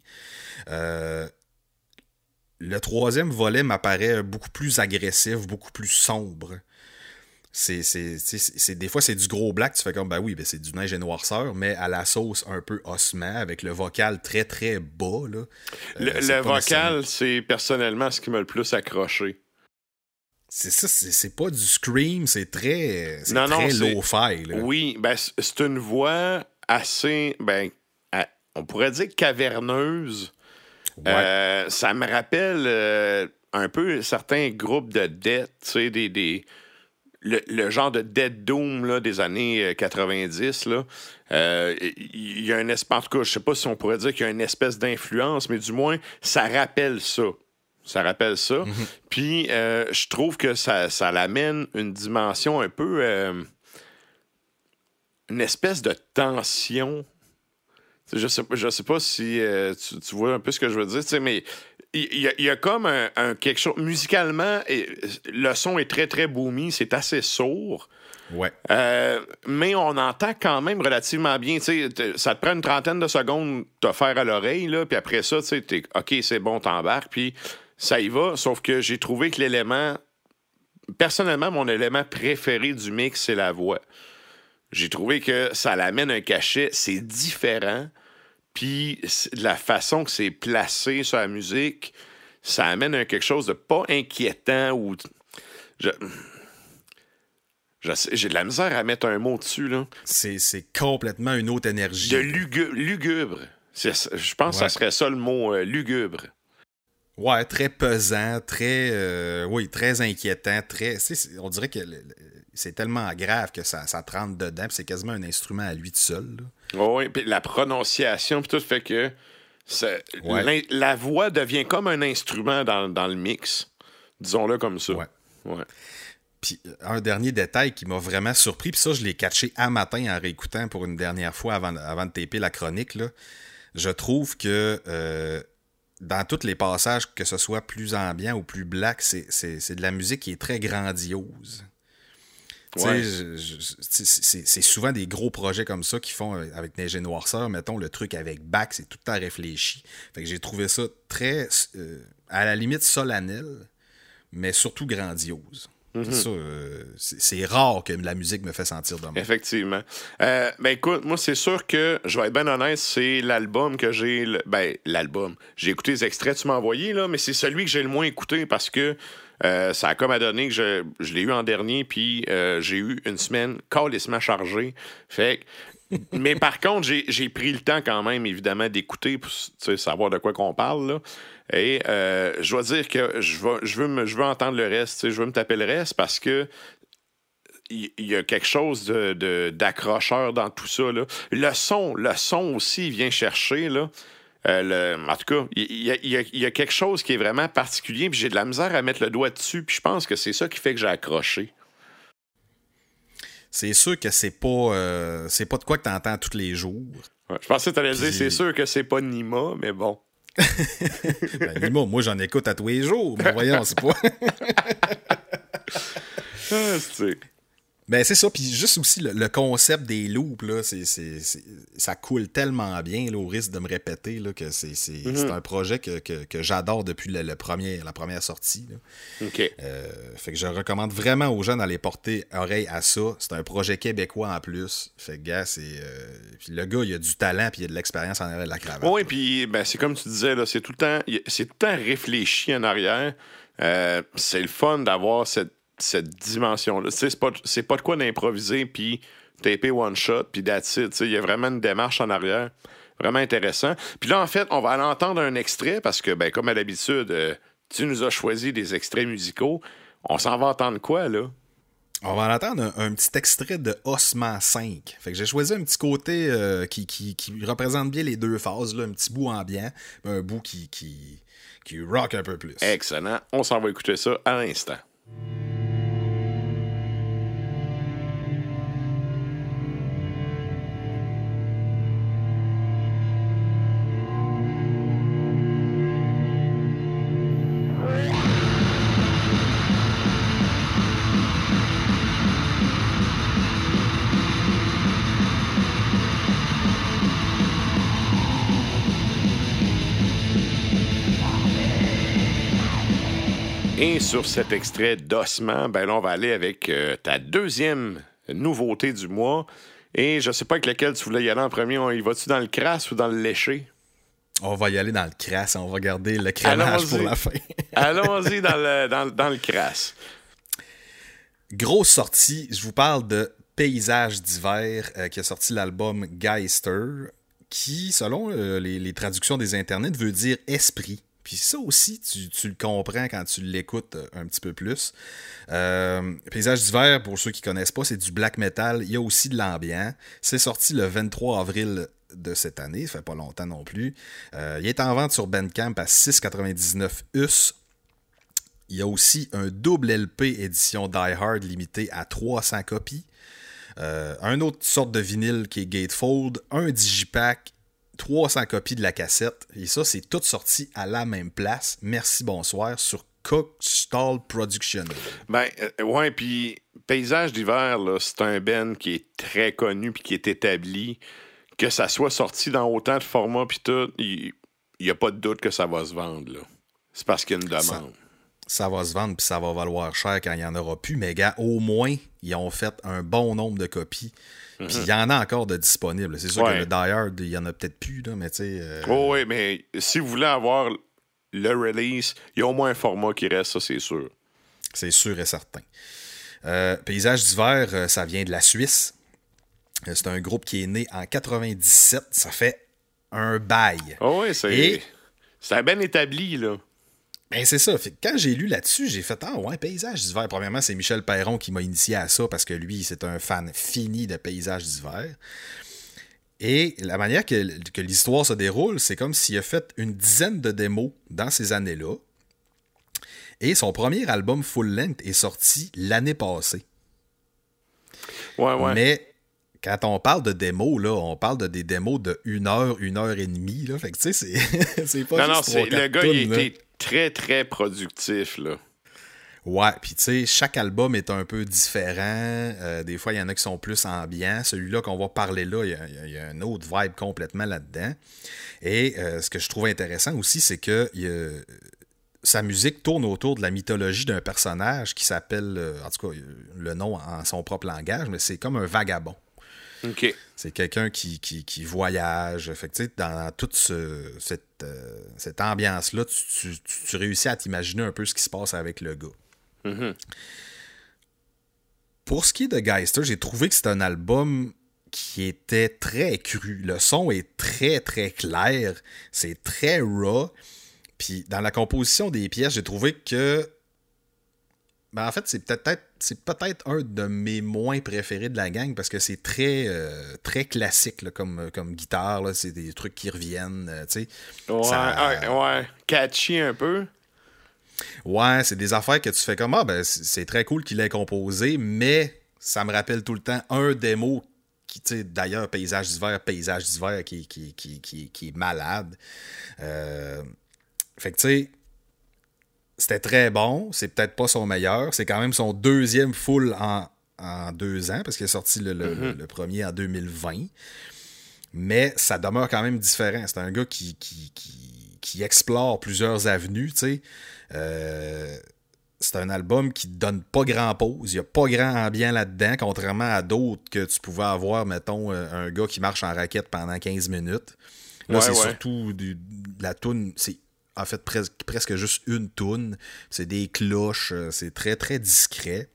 Le troisième volet m'apparaît beaucoup plus agressif, beaucoup plus sombre. Des fois, c'est du gros black, tu fais comme, ben oui, ben c'est du Neige et Noirceur, mais à la sauce un peu Osman, avec le vocal très, très bas. Là. Le vocal, c'est personnellement ce qui m'a le plus accroché. C'est ça, c'est pas du scream, c'est très low-fi. Là. Oui, ben c'est une voix assez, on pourrait dire caverneuse. Ouais. Ça me rappelle un peu certains groupes de death, tu sais, le genre de Dead Doom là, des années 90. Il y a un espace, en tout cas, je sais pas si on pourrait dire qu'il y a une espèce d'influence, mais du moins, ça rappelle ça. Ça rappelle ça. Mm-hmm. Puis, je trouve que ça l'amène une dimension un peu... une espèce de tension. Je sais pas si tu vois un peu ce que je veux dire, mais il y a comme un quelque chose... Musicalement, le son est très, très boomy, c'est assez sourd. Ouais. Mais on entend quand même relativement bien. Ça te prend une trentaine de secondes de te faire à l'oreille, là, puis après ça, t'es OK, c'est bon, t'embarques, puis ça y va. Sauf que j'ai trouvé que l'élément... Personnellement, mon élément préféré du mix, c'est la voix. J'ai trouvé que ça l'amène un cachet, c'est différent. Puis la façon que c'est placé sur la musique, ça amène quelque chose de pas inquiétant ou... J'ai de la misère à mettre un mot dessus, là. C'est complètement une autre énergie. De lugubre. Je pense que ça serait ça le mot, lugubre. Ouais, très pesant, très inquiétant, on dirait que c'est tellement grave que ça te rentre dedans, puis c'est quasiment un instrument à lui tout seul. Oui, puis la prononciation, puis tout fait que la voix devient comme un instrument dans le mix, disons-le comme ça. Ouais. Puis un dernier détail qui m'a vraiment surpris, puis ça, je l'ai catché à matin en réécoutant pour une dernière fois avant de taper la chronique, là. Je trouve que... dans tous les passages, que ce soit plus ambiant ou plus black, c'est de la musique qui est très grandiose. Ouais. C'est souvent des gros projets comme ça qu'ils font avec Neige et Noirceur. Mettons, le truc avec Bach, c'est tout le temps réfléchi. Fait que j'ai trouvé ça très, à la limite, solennel, mais surtout grandiose. Mm-hmm. Ça, c'est rare que la musique me fait sentir de même. Effectivement. Écoute, moi, c'est sûr que, je vais être bien honnête, c'est l'album que j'ai... l'album. J'ai écouté les extraits que tu m'as envoyés, là, mais c'est celui que j'ai le moins écouté parce que ça a comme à donner que je l'ai eu en dernier, puis j'ai eu une semaine calissement chargée. Fait que... mais par contre, j'ai pris le temps quand même, évidemment, d'écouter pour savoir de quoi qu'on parle, là. Et je dois dire que je veux entendre le reste, je veux me taper le reste parce que il y a quelque chose d'accrocheur dans tout ça, là. Le son aussi vient chercher, là. En tout cas, il y a quelque chose qui est vraiment particulier, puis j'ai de la misère à mettre le doigt dessus, puis je pense que c'est ça qui fait que j'ai accroché. C'est sûr que c'est pas de quoi que tu entends tous les jours. Ouais, je pensais que tu allais dire, c'est sûr que c'est pas Nima, mais bon. Ben, Nima, moi, j'en écoute à tous les jours, mais voyons, c'est pas... Ben, c'est ça, puis juste aussi le concept des loops, là, ça coule tellement bien, là, au risque de me répéter, là, que c'est un projet que j'adore depuis la première sortie. Là. OK. Fait que je recommande vraiment aux gens d'aller porter oreille à ça. C'est un projet québécois en plus. Fait que, gars, puis le gars, il a du talent, puis il a de l'expérience en arrière de la cravate. Oui, puis ben, c'est comme tu disais, là, c'est tout le temps réfléchi en arrière. C'est le fun d'avoir cette dimension-là. Tu sais, c'est pas de quoi d'improviser, puis taper one shot, puis that's it. Tu sais, il y a vraiment une démarche en arrière. Vraiment intéressant. Puis là, en fait, on va aller entendre un extrait, parce que, ben, comme à l'habitude, tu nous as choisi des extraits musicaux. On s'en va entendre quoi, là? On va en entendre un petit extrait de Osman 5. Fait que j'ai choisi un petit côté qui représente bien les deux phases, là, un petit bout ambiant, un bout qui rock un peu plus. Excellent. On s'en va écouter ça à l'instant. Et sur cet extrait d'Ossement, ben là, on va aller avec ta deuxième nouveauté du mois. Et je sais pas avec lequel tu voulais y aller en premier. On y va-tu dans le crasse ou dans le léché? On va y aller dans le crasse. On va garder le crémage pour la fin. Allons-y dans le crasse. Grosse sortie. Je vous parle de Paysage d'hiver qui a sorti l'album Geister qui, selon les traductions des internets, veut dire esprit. Puis ça aussi, tu le comprends quand tu l'écoutes un petit peu plus. Paysage d'hiver, pour ceux qui ne connaissent pas, c'est du black metal. Il y a aussi de l'ambiant. C'est sorti le 23 avril de cette année. Ça fait pas longtemps non plus. Il est en vente sur Bandcamp à 6,99 US. Il y a aussi un double LP édition Die Hard limité à 300 copies. Un autre sorte de vinyle qui est Gatefold. Un digipack. 300 copies de la cassette. Et ça, c'est tout sorti à la même place. Merci, bonsoir, sur Cookstall Production. Ben, ouais, puis Paysage d'hiver, là, c'est un band qui est très connu puis qui est établi. Que ça soit sorti dans autant de formats puis tout, il n'y a pas de doute que ça va se vendre, là. C'est parce qu'il y a une demande. Ça va se vendre puis ça va valoir cher quand il n'y en aura plus. Mais gars, au moins, ils ont fait un bon nombre de copies. Puis il y en a encore de disponibles. C'est sûr que le Die Hard, il y en a peut-être plus, là, mais tu sais... Oh oui, mais si vous voulez avoir le release, il y a au moins un format qui reste, ça, c'est sûr. C'est sûr et certain. Paysage d'hiver, ça vient de la Suisse. C'est un groupe qui est né en 97. Ça fait un bail. Oh oui, c'est bien établi, là. Ben c'est ça. Quand j'ai lu là-dessus, j'ai fait « Ah ouais, Paysage d'hiver ». Premièrement, c'est Michel Perron qui m'a initié à ça parce que lui, c'est un fan fini de Paysage d'hiver. Et la manière que l'histoire se déroule, c'est comme s'il a fait une dizaine de démos dans ces années-là. Et son premier album full-length est sorti l'année passée. Ouais. Mais quand on parle de démos, là, on parle de des démos de 1 heure, 1 heure et demie. Là. Fait que tu sais, c'est pas juste le gars, il a été très, très productif, là. Ouais, puis tu sais, chaque album est un peu différent. Des fois, il y en a qui sont plus ambiants. Celui-là qu'on va parler là, il y a un autre vibe complètement là-dedans. Et ce que je trouve intéressant aussi, c'est que sa musique tourne autour de la mythologie d'un personnage qui s'appelle, en tout cas, le nom en son propre langage, mais c'est comme un vagabond. OK. C'est quelqu'un qui voyage. Fait que, tu sais, dans toute cette ambiance-là, tu réussis à t'imaginer un peu ce qui se passe avec le gars. Mm-hmm. Pour ce qui est de Geister, j'ai trouvé que c'est un album qui était très cru. Le son est très, très clair. C'est très raw. Puis dans la composition des pièces, j'ai trouvé que Ben en fait, c'est peut-être un de mes moins préférés de la gang parce que c'est très, très classique là, comme guitare. Là. C'est des trucs qui reviennent. Tu sais. Ouais. Catchy un peu. Ouais, c'est des affaires que tu fais comme ben c'est très cool qu'il ait composé, mais ça me rappelle tout le temps un démo qui, tu sais, d'ailleurs, Paysage d'hiver qui est malade. Fait que tu sais. C'était très bon. C'est peut-être pas son meilleur. C'est quand même son deuxième full en 2 ans, parce qu'il est sorti le premier en 2020. Mais ça demeure quand même différent. C'est un gars qui explore plusieurs avenues, tu sais. C'est un album qui donne pas grand pause. Il n'y a pas grand ambiant là-dedans, contrairement à d'autres que tu pouvais avoir, mettons, un gars qui marche en raquette pendant 15 minutes. Là, surtout la toune, c'est en fait presque juste une toune. C'est des cloches, c'est très, très discret.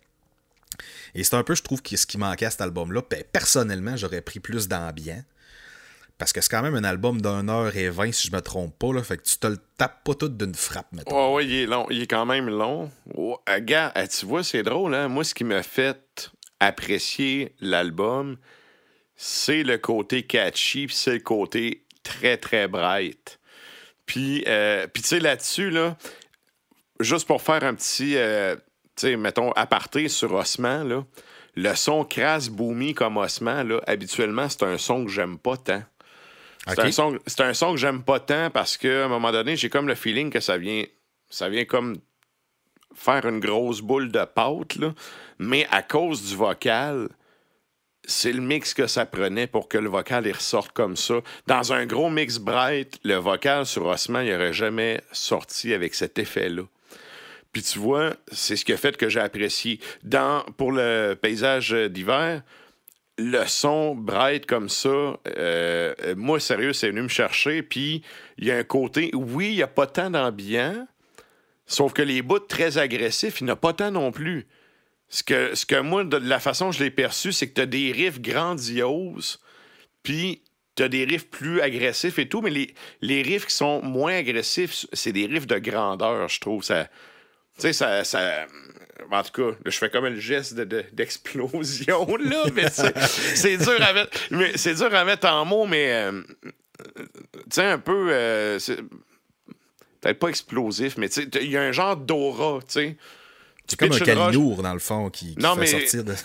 Et c'est un peu, je trouve, ce qui manquait à cet album-là. Personnellement, j'aurais pris plus d'ambiance. Parce que c'est quand même un album d'1h20, si je me trompe pas. Là, fait que tu te le tapes pas tout d'une frappe, mettons. Ouais, il est long. Il est quand même long. Gars, tu vois, c'est drôle, hein? Moi, ce qui m'a fait apprécier l'album, c'est le côté catchy, puis c'est le côté très, très bright. Puis tu sais, là-dessus, là, juste pour faire un petit, tu sais, mettons, aparté sur Osman, là, le son crasse boomy comme Osman, là, habituellement, c'est un son que j'aime pas tant. Okay. C'est un son que j'aime pas tant parce qu'à un moment donné, j'ai comme le feeling que ça vient comme faire une grosse boule de pâte, là, mais à cause du vocal, c'est le mix que ça prenait pour que le vocal il ressorte comme ça. Dans un gros mix bright, le vocal sur Osman, il n'aurait jamais sorti avec cet effet-là. Puis tu vois, c'est ce qui a fait que j'ai apprécié. Pour le paysage d'hiver, le son bright comme ça, moi, sérieux, c'est venu me chercher. Puis il y a un côté, oui, il n'y a pas tant d'ambiance, sauf que les bouts très agressifs, il n'y en a pas tant non plus. Ce que moi, de la façon que je l'ai perçu, c'est que tu as des riffs grandioses, puis tu as des riffs plus agressifs et tout, mais les riffs qui sont moins agressifs, c'est des riffs de grandeur, je trouve. Ça, tu sais, ça... En tout cas, là, je fais comme le geste d'explosion, là, mais c'est dur à mettre en mots, mais tu sais, un peu... peut-être pas explosif, mais tu sais, il y a un genre d'aura, tu sais. C'est comme un calinour, dans le fond, qui fait sortir de...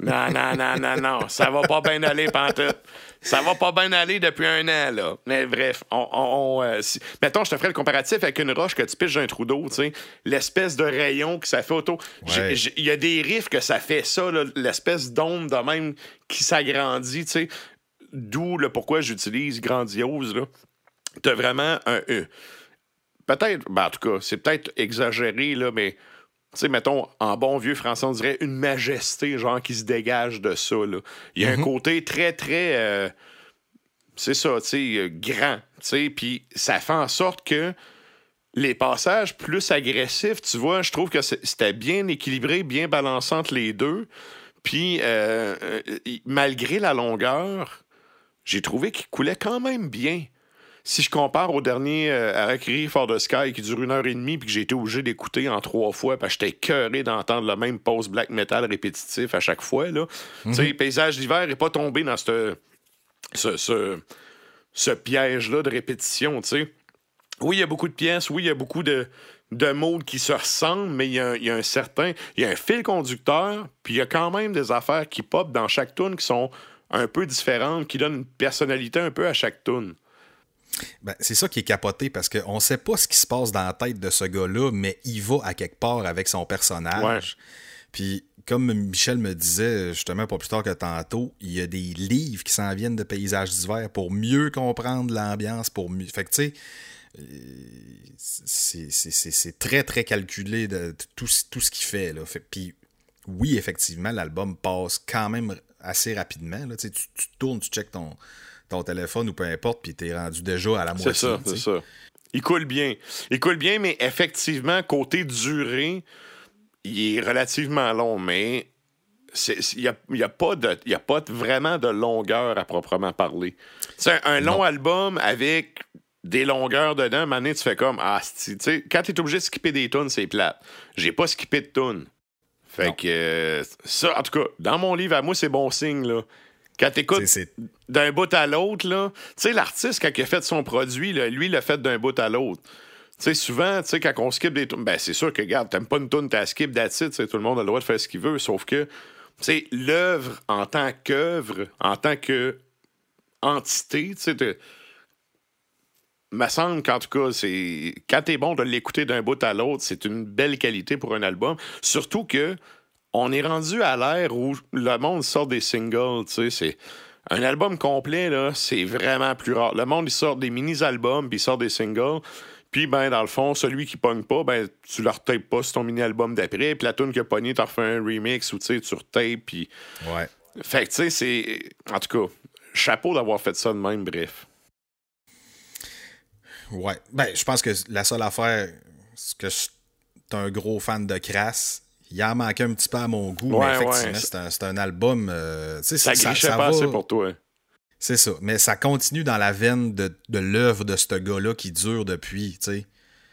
Non, ça va pas bien aller, pantoute. Ça va pas bien aller depuis 1 an, là. Mais bref, mettons, je te ferais le comparatif avec une roche que tu piches d'un trou d'eau, tu sais. L'espèce de rayon que ça fait autour. Ouais. Il y a des riffs que ça fait ça, là, l'espèce d'onde de même qui s'agrandit, tu sais. D'où le pourquoi j'utilise grandiose, là. T'as vraiment peut-être, en tout cas, c'est peut-être exagéré, là, mais... Tu sais, mettons, en bon vieux français, on dirait une majesté, genre, qui se dégage de ça, là. Il y a un côté très, très... c'est ça, tu sais, grand, tu sais, puis ça fait en sorte que les passages plus agressifs, tu vois, je trouve que c'était bien équilibré, bien balancé entre les deux, puis malgré la longueur, j'ai trouvé qu'il coulait quand même bien. Si je compare au dernier Harakiri for the Sky qui dure 1h30 puis que j'ai été obligé d'écouter en 3 fois parce que j'étais écœuré d'entendre le même post-black metal répétitif à chaque fois, là. Tu sais, Paysage d'hiver n'est pas tombé dans ce piège-là de répétition, tu sais. Oui, il y a beaucoup de pièces, oui, il y a beaucoup de modes qui se ressemblent, mais il y a un fil conducteur, puis il y a quand même des affaires qui pop dans chaque tune qui sont un peu différentes, qui donnent une personnalité un peu à chaque tune. Ben, c'est ça qui est capoté parce qu'on sait pas ce qui se passe dans la tête de ce gars-là, mais il va à quelque part avec son personnage. Ouais. Puis, comme Michel me disait justement pas plus tard que tantôt, il y a des livres qui s'en viennent de Paysages d'hiver pour mieux comprendre l'ambiance, pour mieux. Fait que tu sais, c'est très très calculé de tout ce qu'il fait, là. Puis, oui, effectivement, l'album passe quand même assez rapidement. Là. Tu tournes, tu checkes ton téléphone ou peu importe, puis t'es rendu déjà à la moitié. C'est ça. Il coule bien, mais effectivement, côté durée, il est relativement long, mais il n'y a pas vraiment de longueur à proprement parler. C'est un long album avec des longueurs dedans, à un moment donné, tu fais comme, tu sais, quand t'es obligé de skipper des tunes, c'est plate. J'ai pas skippé de tunes. Fait que ça, en tout cas, dans mon livre, à moi, c'est bon signe, là. Quand t'écoutes d'un bout à l'autre, là, tu sais, l'artiste, quand il a fait son produit, là, lui, il l'a fait d'un bout à l'autre. Tu sais, souvent, tu sais, quand on skip des tunes, ben c'est sûr que, regarde, t'aimes pas une tune, t'as skip, that's it, tout le monde a le droit de faire ce qu'il veut, sauf que, tu sais, l'œuvre en tant qu'œuvre, en tant que entité, tu sais, me semble qu'en tout cas, c'est quand t'es bon de l'écouter d'un bout à l'autre, c'est une belle qualité pour un album. Surtout que on est rendu à l'ère où le monde sort des singles, tu sais, c'est un album complet, là, c'est vraiment plus rare. Le monde, il sort des mini-albums, puis il sort des singles, puis, ben, dans le fond, celui qui pogne pas, ben, tu le retapes pas sur ton mini-album d'après, puis la tune qui a pogné, t'en refais un remix, ou tu sais, tu retapes, puis... Ouais. Fait que, tu sais, c'est... En tout cas, chapeau d'avoir fait ça de même, bref. Ouais. Ben, je pense que la seule affaire, c'est que je suis un gros fan de Crass. Il en manquait un petit peu à mon goût, mais effectivement, c'est un album... ça grichait pas assez pour toi. C'est ça. Mais ça continue dans la veine de l'œuvre de ce gars-là qui dure depuis, tu sais,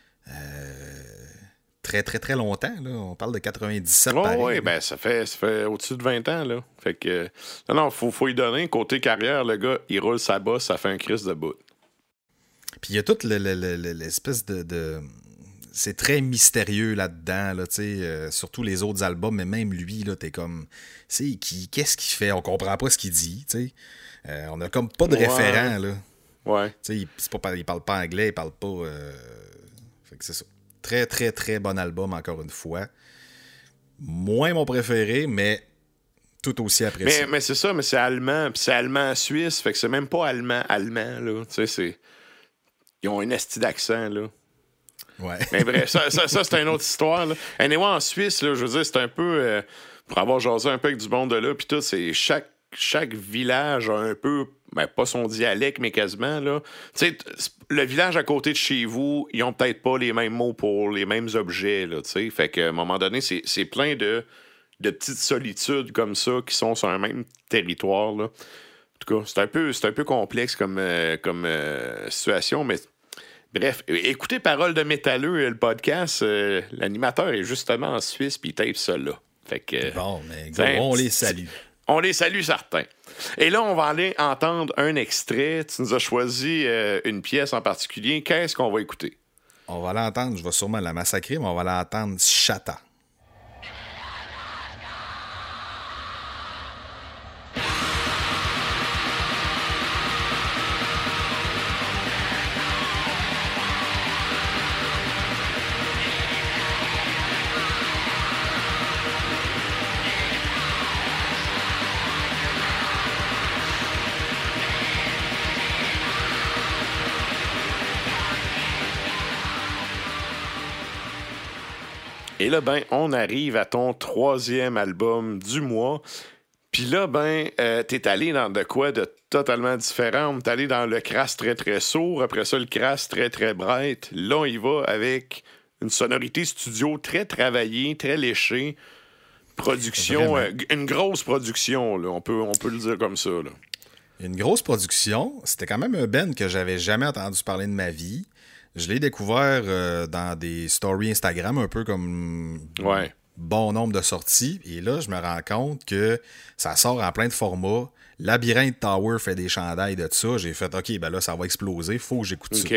très, très, très longtemps. Là. On parle de 97, oui, ben ça fait au-dessus de 20 ans, là. Fait que... Non, faut y donner. Côté carrière, le gars, il roule sa bosse, ça fait un Christ de bout. Puis il y a toute l'espèce de... C'est très mystérieux là-dedans, là, surtout les autres albums, mais même lui, là, t'es comme... Qu'est-ce qu'il fait? On comprend pas ce qu'il dit, tu sais. On a comme pas de référent, là. Ouais. Il parle pas anglais, il parle pas... Fait que c'est ça. Très, très, très bon album, encore une fois. Moins mon préféré, mais tout aussi apprécié. Mais c'est ça, mais c'est allemand, puis c'est allemand-suisse, fait que c'est même pas allemand, là. Tu sais, c'est... Ils ont un esti d'accent, là. Ouais. Mais bref, ça c'est une autre histoire, là. Anyway, en Suisse, là, je veux dire, c'est un peu... pour avoir jasé un peu avec du monde de là, puis tout, c'est chaque village a un peu... Ben, pas son dialecte, mais quasiment, là. Tu sais, le village à côté de chez vous, ils ont peut-être pas les mêmes mots pour les mêmes objets, là, tu sais. Fait qu'à un moment donné, c'est plein de petites solitudes comme ça qui sont sur un même territoire, là. En tout cas, c'est un peu complexe comme situation, mais bref, écoutez Paroles de métalleux, le podcast, l'animateur est justement en Suisse, puis il tape ça là. Fait que, bon, mais on les salue. On les salue, certains. Et là, on va aller entendre un extrait. Tu nous as choisi une pièce en particulier. Qu'est-ce qu'on va écouter? On va l'entendre, je vais sûrement la massacrer, mais on va l'entendre Chata. Et là, ben, on arrive à ton 3e album du mois. Puis là, ben, t'es allé dans de quoi de totalement différent. T'es allé dans le crasse très, très sourd. Après ça, le crasse très, très bright. Là, on y va avec une sonorité studio très travaillée, très léchée. Production, une grosse production, là. On peut le dire comme ça, là. Une grosse production. C'était quand même un band que j'avais jamais entendu parler de ma vie. Je l'ai découvert dans des stories Instagram, un peu comme bon nombre de sorties. Et là, je me rends compte que ça sort en plein de formats. Labyrinthe Tower fait des chandails de ça. J'ai fait, OK, ben là, ça va exploser. Faut que j'écoute ça.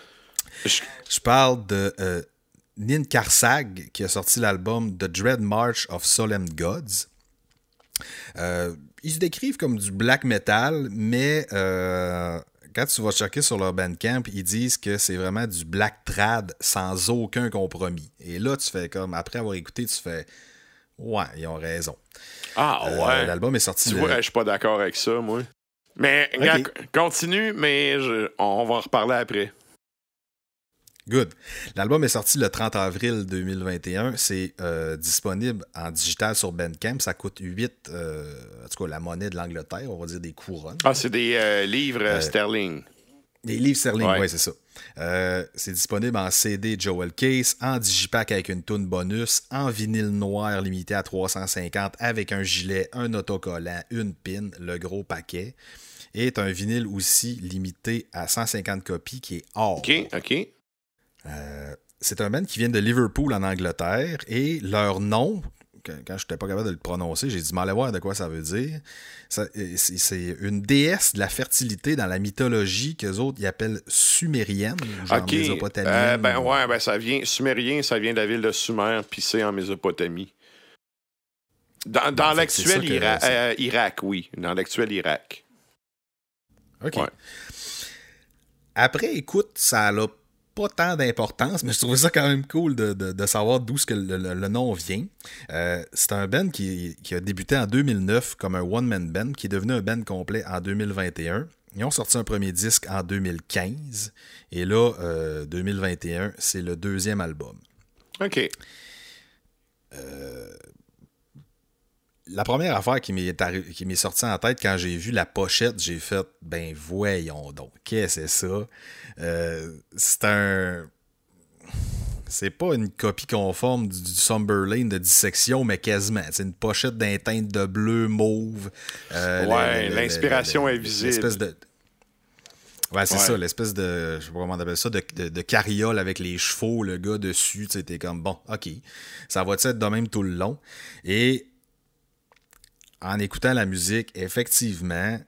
Je parle de Nin Karsag, qui a sorti l'album The Dread March of Solemn Gods. Ils se décrivent comme du black metal, mais... quand tu vas checker sur leur Bandcamp, ils disent que c'est vraiment du black trad sans aucun compromis. Et là, tu fais comme, après avoir écouté, tu fais, ouais, ils ont raison. Ah ouais. L'album est sorti. Tu vois, je suis pas d'accord avec ça, moi. Mais okay. Continue, mais on va en reparler après. Good. L'album est sorti le 30 avril 2021. C'est disponible en digital sur Bandcamp. Ça coûte 8, en tout cas la monnaie de l'Angleterre, on va dire des couronnes. Ah, c'est des livres sterling. Des livres sterling, oui, c'est ça. C'est disponible en CD Jewel Case, en digipack avec une toune bonus, en vinyle noir limité à 350 avec un gilet, un autocollant, une pin, le gros paquet. Et un vinyle aussi limité à 150 copies qui est or. OK. C'est un band qui vient de Liverpool en Angleterre et leur nom, quand je n'étais pas capable de le prononcer, j'ai dit, m'allez voir de quoi ça veut dire. C'est une déesse de la fertilité dans la mythologie qu'eux autres, ils appellent sumérienne, genre mésopotamienne. Ça vient, sumérien, ça vient de la ville de Sumer, puis c'est en Mésopotamie. Dans l'actuel Irak, oui. Dans l'actuel Irak. OK. Ouais. Après, écoute, ça n'a pas tant d'importance, mais je trouvais ça quand même cool de savoir d'où le nom vient. C'est un band qui a débuté en 2009 comme un one-man band, qui est devenu un band complet en 2021. Ils ont sorti un premier disque en 2015. Et là, 2021, c'est le deuxième album. OK. La première affaire qui m'est sortie en tête quand j'ai vu la pochette, j'ai fait « Ben voyons donc, qu'est-ce que c'est ça? » C'est pas une copie conforme du Summerlane de Dissection, mais quasiment. C'est une pochette d'un teinte de bleu, mauve. L'inspiration est visible. L'espèce de... Ouais, c'est ça, l'espèce de... Je sais pas comment on appelle ça, de carriole avec les chevaux, le gars dessus. Tu sais, t'es comme, bon, OK, ça va être de même tout le long. Et en écoutant la musique, effectivement,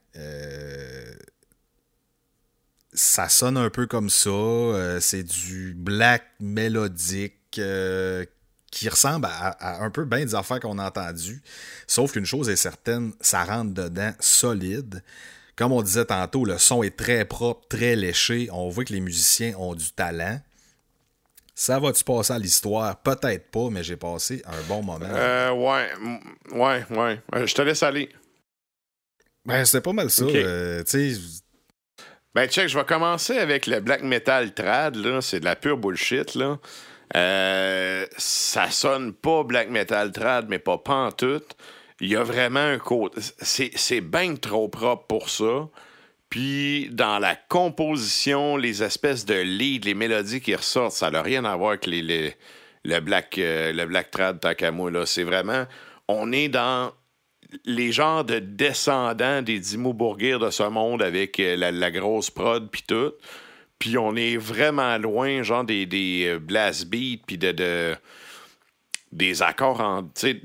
ça sonne un peu comme ça. C'est du black mélodique qui ressemble à un peu bien des affaires qu'on a entendues. Sauf qu'une chose est certaine, ça rentre dedans solide. Comme on disait tantôt, le son est très propre, très léché. On voit que les musiciens ont du talent. Ça va-tu passer à l'histoire? Peut-être pas, mais j'ai passé un bon moment. Ouais. Je te laisse aller. Ben, c'était pas mal ça. Okay. Ben, check, je vais commencer avec le black metal trad, là. C'est de la pure bullshit, là. Ça sonne pas black metal trad, mais pas pantoute. Il y a vraiment un côté... C'est bien trop propre pour ça. Puis, dans la composition, les espèces de leads, les mélodies qui ressortent, ça n'a rien à voir avec le black trad Takamo, là. C'est vraiment... On est dans les genres de descendants des Dimmu Borgir de ce monde avec la grosse prod puis tout. Puis on est vraiment loin, genre des blast beats puis des accords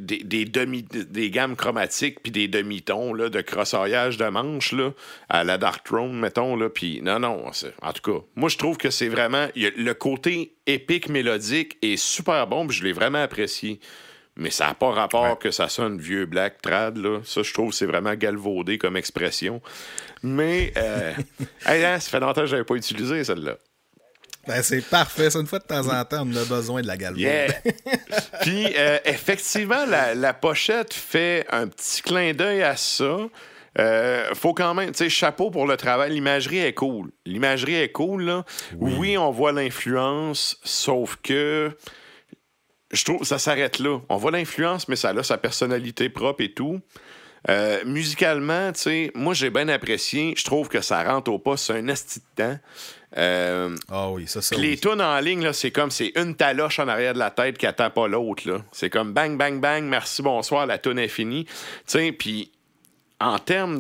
des gammes chromatiques puis des demi-tons là, de crossoyage de manches là, à la Dark Throne, mettons. Là, puis non, en tout cas, moi je trouve que c'est vraiment... Le côté épique mélodique est super bon, puis je l'ai vraiment apprécié. Mais ça n'a pas rapport que ça sonne vieux black trad, là. Ça, je trouve, c'est vraiment galvaudé comme expression. Mais, ça fait longtemps que je n'avais pas utilisé celle-là. Ben, c'est parfait. Ça, une fois de temps en temps, on a besoin de la galvaude. Yeah. Puis, effectivement, la pochette fait un petit clin d'œil à ça. Faut quand même, tu sais, chapeau pour le travail. L'imagerie est cool. Là. Oui, on voit l'influence, sauf que... Je trouve que ça s'arrête là. On voit l'influence, mais ça a sa personnalité propre et tout. Musicalement, tu sais, moi, j'ai bien apprécié. Je trouve que ça rentre au pas. C'est un asti de temps. Ah oui, ça. Les tunes en ligne, là, c'est une taloche en arrière de la tête qui attend pas l'autre, là. C'est comme bang, bang, bang, merci, bonsoir, la tune est finie. Tu sais, puis en termes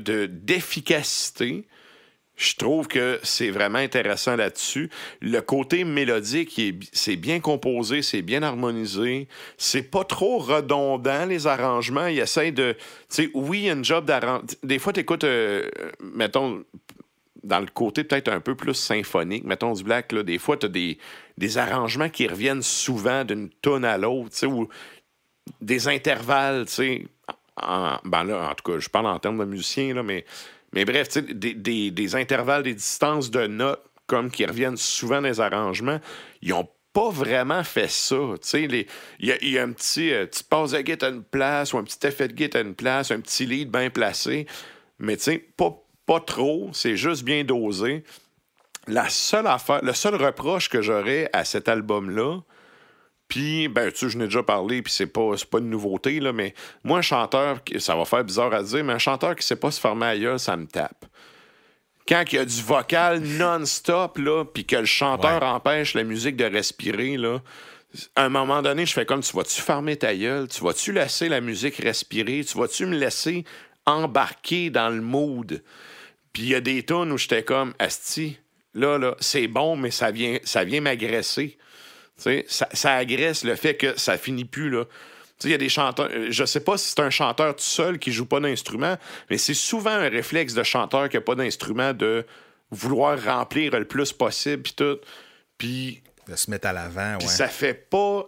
d'efficacité, je trouve que c'est vraiment intéressant là-dessus. Le côté mélodique, c'est bien composé, c'est bien harmonisé. C'est pas trop redondant, les arrangements. Ils essayent de... Tu sais, oui, il y a une job d'arrangement. Des fois, t'écoutes, mettons, dans le côté peut-être un peu plus symphonique, mettons du black, là, des fois, t'as des arrangements qui reviennent souvent d'une tonne à l'autre, tu sais, ou des intervalles, tu sais. En tout cas, je parle en termes de musicien, là, mais bref, tu sais, des intervalles, des distances de notes, comme qui reviennent souvent dans les arrangements, ils n'ont pas vraiment fait ça. Tu sais, il y a un petit petite passe de guitare à une place, ou un petit effet de guitare à une place, un petit lead bien placé, mais tu sais, pas trop, c'est juste bien dosé. Le seul reproche que j'aurais à cet album-là, puis, ben, tu sais, je n'ai déjà parlé, puis c'est pas une nouveauté, là, mais moi, un chanteur, ça va faire bizarre à dire, mais un chanteur qui sait pas se former ailleurs, ça me tape. Quand il y a du vocal non-stop, là, puis que le chanteur empêche la musique de respirer, là, à un moment donné, je fais comme, tu vas-tu fermer ta gueule? Tu vas-tu laisser la musique respirer? Tu vas-tu me laisser embarquer dans le mood? Puis il y a des tunes où j'étais comme, asti, là, c'est bon, mais ça vient m'agresser. Tu sais, ça agresse le fait que ça finit plus, là. sais, il y a des chanteurs... Je sais pas si c'est un chanteur tout seul qui joue pas d'instrument, mais c'est souvent un réflexe de chanteur qui a pas d'instrument de vouloir remplir le plus possible, puis tout. Puis... De se mettre à l'avant, Puis ouais. ça fait pas...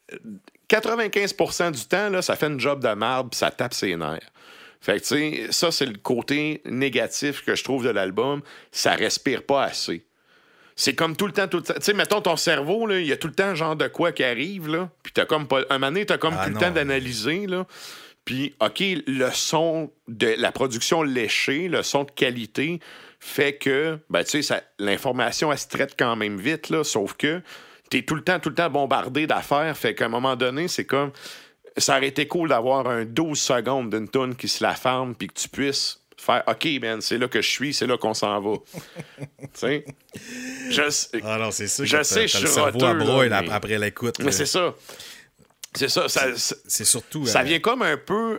95% du temps, là, ça fait une job de marde, puis ça tape ses nerfs. Fait que, tu sais, ça, c'est le côté négatif que je trouve de l'album. Ça respire pas assez. C'est comme tout le temps. Tu sais, mettons, ton cerveau, il y a tout le temps genre de quoi qui arrive, là. Puis t'as comme pas... Un moment donné, t'as comme plus le temps d'analyser, là. Puis, OK, le son de la production léchée, le son de qualité, fait que, ben, tu sais, l'information, elle se traite quand même vite, là. Sauf que t'es tout le temps bombardé d'affaires. Fait qu'à un moment donné, c'est comme... Ça aurait été cool d'avoir un 12 secondes d'une toune qui se la ferme puis que tu puisses faire « OK, man, c'est là que je suis, c'est là qu'on s'en va. » Tu sais? Ah non, c'est sûr je sais, t'as je le suis cerveau roteux, à broye là, mais... après l'écoute. Mais c'est ça. C'est ça. C'est surtout... Ça vient comme un peu...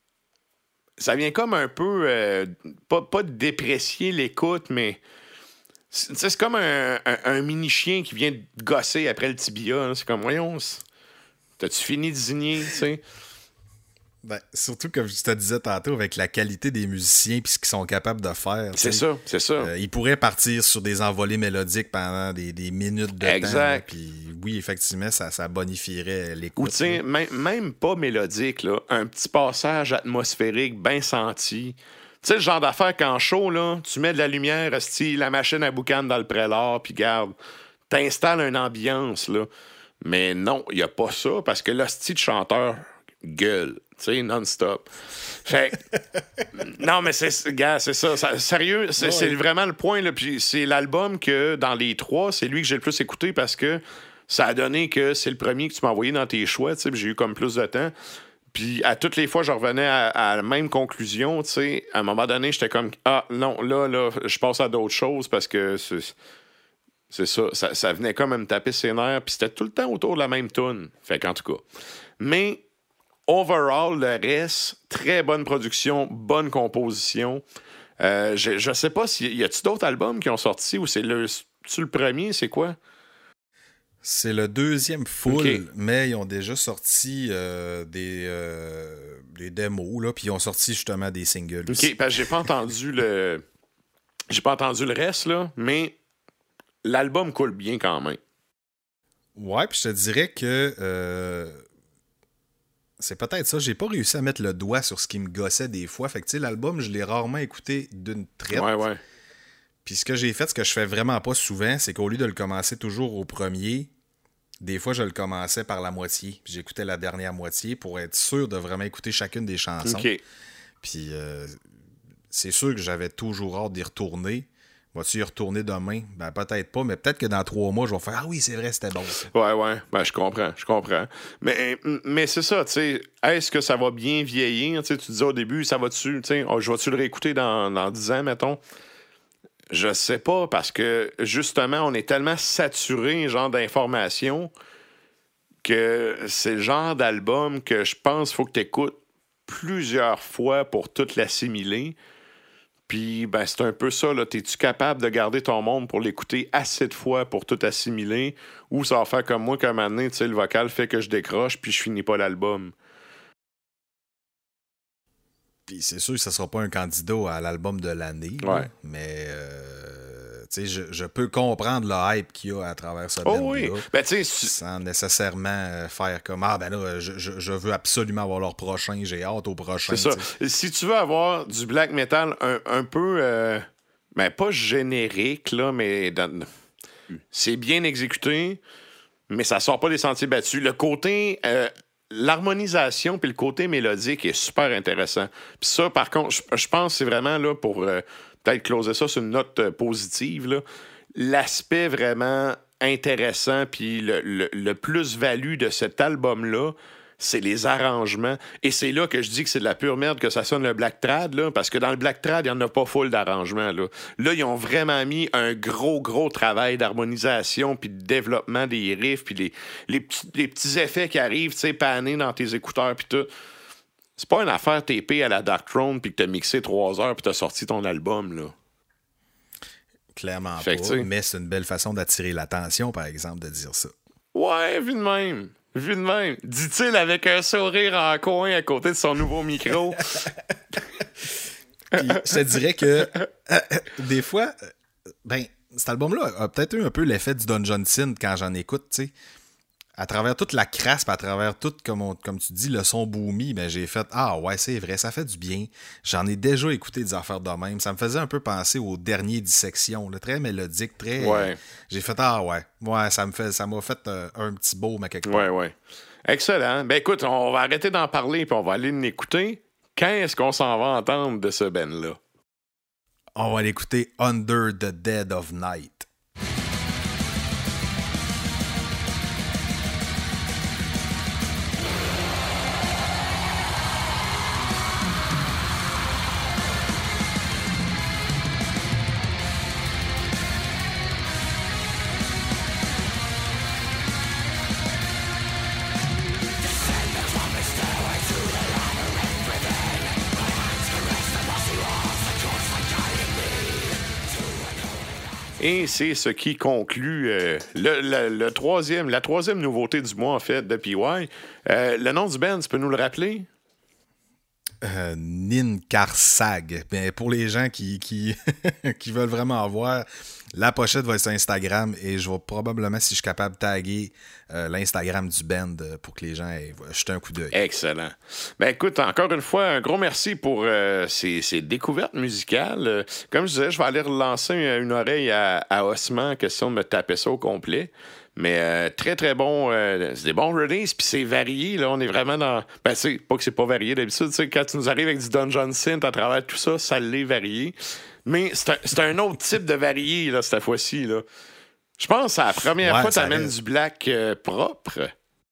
Ça vient comme un peu... pas de déprécier l'écoute, mais... C'est comme un mini-chien qui vient de gosser après le tibia. Hein. C'est comme, voyons... T'as-tu fini de zigner, tu sais? Ben, surtout, comme je te disais tantôt, avec la qualité des musiciens et ce qu'ils sont capables de faire. C'est ça. Ils pourraient partir sur des envolées mélodiques pendant des minutes de exact. temps. Puis oui, effectivement, ça bonifierait l'écoute. Ou tu sais, même pas mélodique, là, un petit passage atmosphérique bien senti. Tu sais, le genre d'affaire qu'en show, là, tu mets de la lumière, style la machine à boucan dans le prélat, puis garde, t'installes une ambiance, là. Mais non, il n'y a pas ça, parce que l'hostie de chanteur gueule, tu sais, non-stop. Fait non, mais c'est ça. Sérieux, c'est vraiment le point, là. Puis c'est l'album que, dans les trois, c'est lui que j'ai le plus écouté parce que ça a donné que c'est le premier que tu m'as envoyé dans tes choix, tu sais, j'ai eu comme plus de temps. Puis à toutes les fois, je revenais à la même conclusion, tu sais. À un moment donné, j'étais comme, ah, non, là, je passe à d'autres choses parce que... C'est ça venait comme à me taper ses nerfs, puis c'était tout le temps autour de la même toune. Fait qu'en tout cas. Mais, overall, le reste, très bonne production, bonne composition. Je sais pas y a-t-il d'autres albums qui ont sorti ou c'est le premier, c'est quoi? C'est le deuxième full, okay. Mais ils ont déjà sorti des démos, là, puis ils ont sorti justement des singles. OK, parce que j'ai pas entendu le reste, là, mais l'album coule bien quand même. Ouais, puis je te dirais que c'est peut-être ça. J'ai pas réussi à mettre le doigt sur ce qui me gossait des fois. Fait que, tu sais, l'album, je l'ai rarement écouté d'une traite. Ouais. Puis ce que j'ai fait, ce que je fais vraiment pas souvent, c'est qu'au lieu de le commencer toujours au premier, des fois, je le commençais par la moitié. Puis j'écoutais la dernière moitié pour être sûr de vraiment écouter chacune des chansons. OK. Puis c'est sûr que j'avais toujours hâte d'y retourner. Vas-tu y retourner demain? Ben, peut-être pas, mais peut-être que dans 3 mois, je vais faire « Ah oui, c'est vrai, c'était bon. » Ouais. Ben, je comprends. Mais c'est ça, tu sais. Est-ce que ça va bien vieillir? Tu disais au début, ça va-tu, tu sais, je vais-tu le réécouter dans 10 ans, mettons? Je sais pas, parce que, justement, on est tellement saturé, genre, d'informations que c'est le genre d'album que je pense qu'il faut que tu écoutes plusieurs fois pour tout l'assimiler. Puis, ben, c'est un peu ça, là. T'es-tu capable de garder ton monde pour l'écouter assez de fois pour tout assimiler? Ou ça va faire comme moi, qu'à un moment donné, tu sais, le vocal fait que je décroche puis je finis pas l'album? Puis c'est sûr que ça sera pas un candidat à l'album de l'année. Ouais. Là, mais, tu sais, je peux comprendre le hype qu'il y a à travers ce band-là. Oui. Ben, tu sais... Sans nécessairement faire comme « Ah, ben là, je veux absolument avoir leur prochain, j'ai hâte au prochain. » C'est ça. T'sais. Si tu veux avoir du black metal un peu... ben, pas générique, là, mais... C'est bien exécuté, mais ça sort pas des sentiers battus. Le côté... l'harmonisation puis le côté mélodique est super intéressant. Puis ça, par contre, je pense que c'est vraiment là pour peut-être closer ça sur une note positive, là, l'aspect vraiment intéressant puis le plus-value de cet album-là, c'est les arrangements. Et c'est là que je dis que c'est de la pure merde que ça sonne le black trad, là, parce que dans le black trad, il n'y en a pas full d'arrangements. Là, ils ont vraiment mis un gros travail d'harmonisation puis de développement des riffs puis les petits effets qui arrivent, tu sais, panés dans tes écouteurs puis tout. C'est pas une affaire TP à la Dark Throne puis que t'as mixé 3 heures puis t'as sorti ton album, là. Clairement fait pas, que, mais c'est une belle façon d'attirer l'attention, par exemple, de dire ça. Ouais, vu de même. Vu de même, dit-il avec un sourire en coin à côté de son nouveau micro. Puis, je te dirais que des fois, cet album-là a peut-être eu un peu l'effet du Don Johnson quand j'en écoute, tu sais. À travers toute la crasse, à travers tout, comme tu dis, le son boomy, ben j'ai fait « Ah ouais, c'est vrai, ça fait du bien. » J'en ai déjà écouté des affaires de même. Ça me faisait un peu penser au dernier Dissection, là, très mélodique, très... Ouais. J'ai fait « Ah ouais, ça m'a fait un petit beau, mais quelque part. » Ouais. Excellent. Ben écoute, on va arrêter d'en parler puis on va aller l'écouter. Quand est-ce qu'on s'en va entendre de ce band-là? On va l'écouter « Under the Dead of Night ». Et c'est ce qui conclut la troisième nouveauté du mois, en fait, de PY. Le nom du band, tu peux nous le rappeler? Ninkarsag. Ben, pour les gens qui qui veulent vraiment voir, la pochette va être sur Instagram et je vais probablement, si je suis capable, taguer l'Instagram du band pour que les gens aient jeter un coup d'œil. Excellent. Ben écoute, encore une fois, un gros merci pour ces découvertes musicales. Comme je disais, je vais aller relancer une oreille à Osman, question de me taper ça au complet. Mais très, très bon. C'est des bons releases, puis c'est varié. Là, on est vraiment dans... Ben, c'est pas que c'est pas varié d'habitude. Quand tu nous arrives avec du Dungeon Synth à travers tout ça, ça l'est varié. Mais c'est un autre type de varié, là, cette fois-ci. Là. Je pense que c'est la première fois que tu amènes du black propre.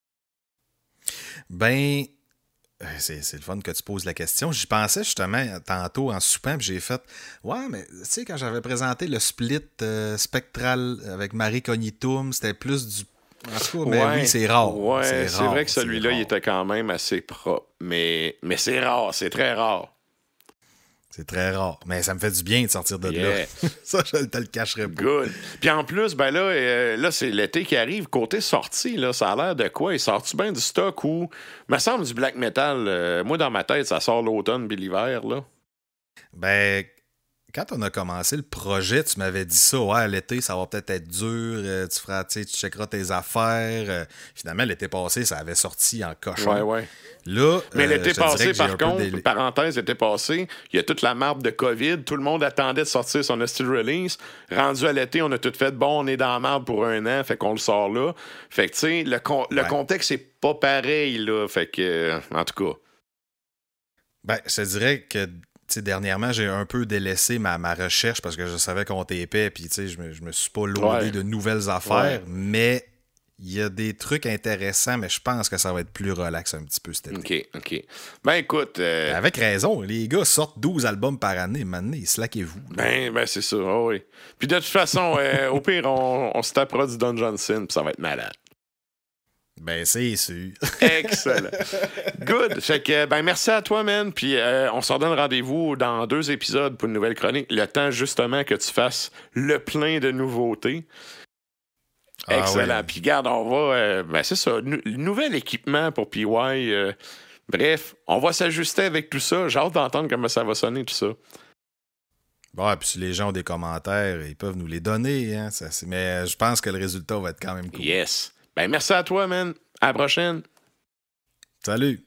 Ben... C'est le fun que tu poses la question. J'y pensais justement tantôt en soupant, puis j'ai fait « Ouais, mais tu sais, quand j'avais présenté le split spectral avec Marie Cognitum, c'était plus du... » En tout cas, mais oui, c'est rare. Ouais, c'est vrai que celui-là, il était quand même assez propre. Mais c'est rare, c'est très rare. C'est très rare. Mais ça me fait du bien de sortir de là. Ça, je ne te le cacherai pas. Good. Puis en plus, ben là c'est l'été qui arrive. Côté sortie, là, ça a l'air de quoi? Il sort-tu bien du stock ou... Me semble du black metal. Moi, dans ma tête, ça sort l'automne puis l'hiver, là. Ben... Quand on a commencé le projet, tu m'avais dit ça, ouais, l'été, ça va peut-être être dur, tu checkeras tes affaires. Finalement, l'été passé, ça avait sorti en cochon. Ouais. Là, mais l'été passé, par contre, parenthèse, l'été passé, il y a toute la marde de COVID. Tout le monde attendait de sortir son still release. Rendu à l'été, on a tout fait, bon, on est dans la marde pour un an, fait qu'on le sort là. Fait que, tu sais, le contexte, c'est pas pareil, là. Fait que, en tout cas. Ben, je te dirais que... dernièrement, j'ai un peu délaissé ma recherche parce que je savais qu'on t'épais, puis je me suis pas loadé de nouvelles affaires, mais il y a des trucs intéressants, mais je pense que ça va être plus relax un petit peu cet été. OK. Ben écoute... Avec raison, les gars sortent 12 albums par année, maintenant, slackez-vous. Ben c'est ça, oui. Puis de toute façon, au pire, on se tapera du Dungeon Synth, puis ça va être malade. Ben, c'est sûr. Excellent. Good. Fait que, ben, merci à toi, man. Puis, on se redonne rendez-vous dans 2 épisodes pour une nouvelle chronique. Le temps, justement, que tu fasses le plein de nouveautés. Excellent. Oui. Puis, garde, on va... c'est ça. Nouvel équipement pour PY. Bref, on va s'ajuster avec tout ça. J'ai hâte d'entendre comment ça va sonner, tout ça. Bon, puis si les gens ont des commentaires, ils peuvent nous les donner. Hein? Mais je pense que le résultat va être quand même cool. Yes. Ben, merci à toi, man. À la prochaine. Salut.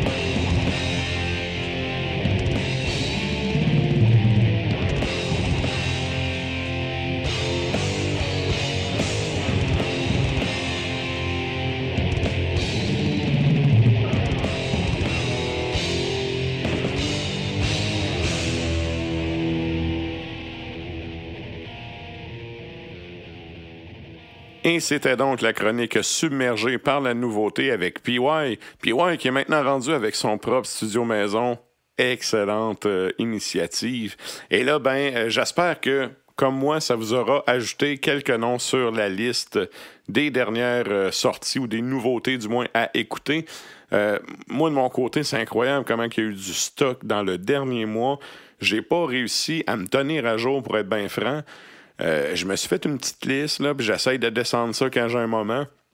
Et c'était donc la chronique submergée par la nouveauté avec PY. PY qui est maintenant rendu avec son propre studio maison. Excellente initiative. Et là, j'espère que, comme moi, ça vous aura ajouté quelques noms sur la liste des dernières sorties ou des nouveautés, du moins, à écouter. Moi, de mon côté, c'est incroyable comment il y a eu du stock dans le dernier mois. J'ai pas réussi à me tenir à jour, pour être bien franc. Je me suis fait une petite liste, là, puis j'essaye de descendre ça quand j'ai un moment.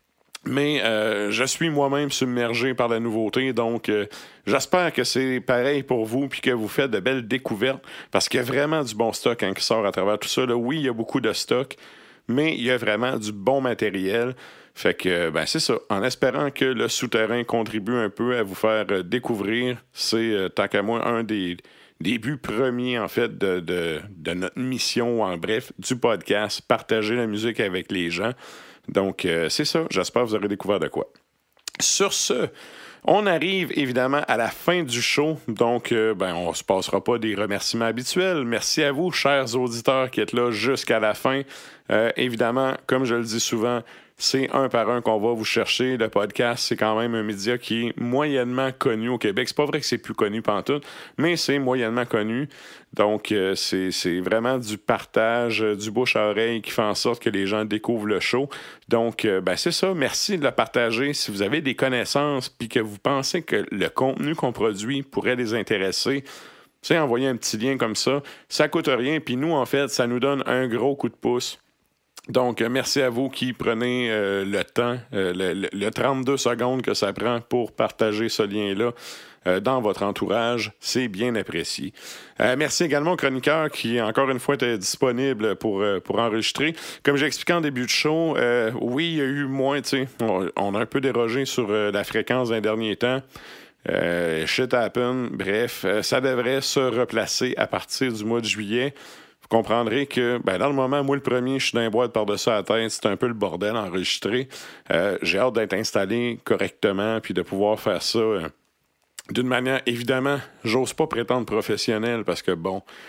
Mais je suis moi-même submergé par la nouveauté, donc j'espère que c'est pareil pour vous puis que vous faites de belles découvertes parce qu'il y a vraiment du bon stock qui sort à travers tout ça. Là, oui, il y a beaucoup de stock, mais il y a vraiment du bon matériel. Fait que, c'est ça. En espérant que le souterrain contribue un peu à vous faire découvrir, c'est, tant qu'à moi, un des buts premiers, en fait, de notre mission, en bref, du podcast, partager la musique avec les gens. Donc, c'est ça. J'espère que vous aurez découvert de quoi. Sur ce, on arrive évidemment à la fin du show. Donc, on ne se passera pas des remerciements habituels. Merci à vous, chers auditeurs, qui êtes là jusqu'à la fin. Évidemment, comme je le dis souvent, c'est un par un qu'on va vous chercher. Le podcast, c'est quand même un média qui est moyennement connu au Québec. C'est pas vrai que c'est plus connu pantoute, mais c'est moyennement connu. Donc, c'est vraiment du partage, du bouche à oreille qui fait en sorte que les gens découvrent le show. Donc, c'est ça. Merci de le partager. Si vous avez des connaissances puis que vous pensez que le contenu qu'on produit pourrait les intéresser, envoyer un petit lien comme ça. Ça coûte rien. Puis nous, en fait, ça nous donne un gros coup de pouce. Donc, merci à vous qui prenez le temps, le 32 secondes que ça prend pour partager ce lien-là dans votre entourage. C'est bien apprécié. Merci également aux chroniqueurs qui, encore une fois, étaient disponibles pour enregistrer. Comme j'ai expliqué en début de show, oui, il y a eu moins, on a un peu dérogé sur la fréquence d'un dernier temps. Shit happen. Bref, ça devrait se replacer à partir du mois de juillet. Vous comprendrez que, dans le moment, moi, le premier, je suis dans une boîte par-dessus la tête, c'est un peu le bordel enregistré. J'ai hâte d'être installé correctement puis de pouvoir faire ça d'une manière, évidemment, j'ose pas prétendre professionnelle parce que,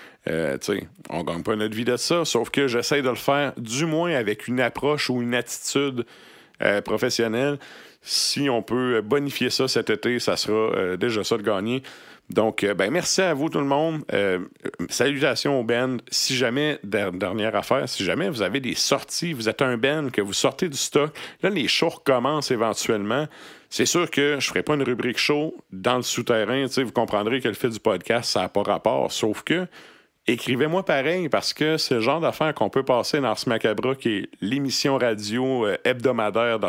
on gagne pas notre vie de ça, sauf que j'essaie de le faire du moins avec une approche ou une attitude professionnelle. Si on peut bonifier ça cet été, ça sera déjà ça de gagner. Donc, merci à vous tout le monde. Salutations au band. Si jamais, dernière affaire, si jamais vous avez des sorties, vous êtes un band, que vous sortez du stock, là, les shows recommencent éventuellement. C'est sûr que je ne ferai pas une rubrique show dans le souterrain. Vous comprendrez que le fait du podcast, ça n'a pas rapport. Sauf que, écrivez-moi pareil, parce que c'est le genre d'affaires qu'on peut passer dans ce Macabre, qui est l'émission radio hebdomadaire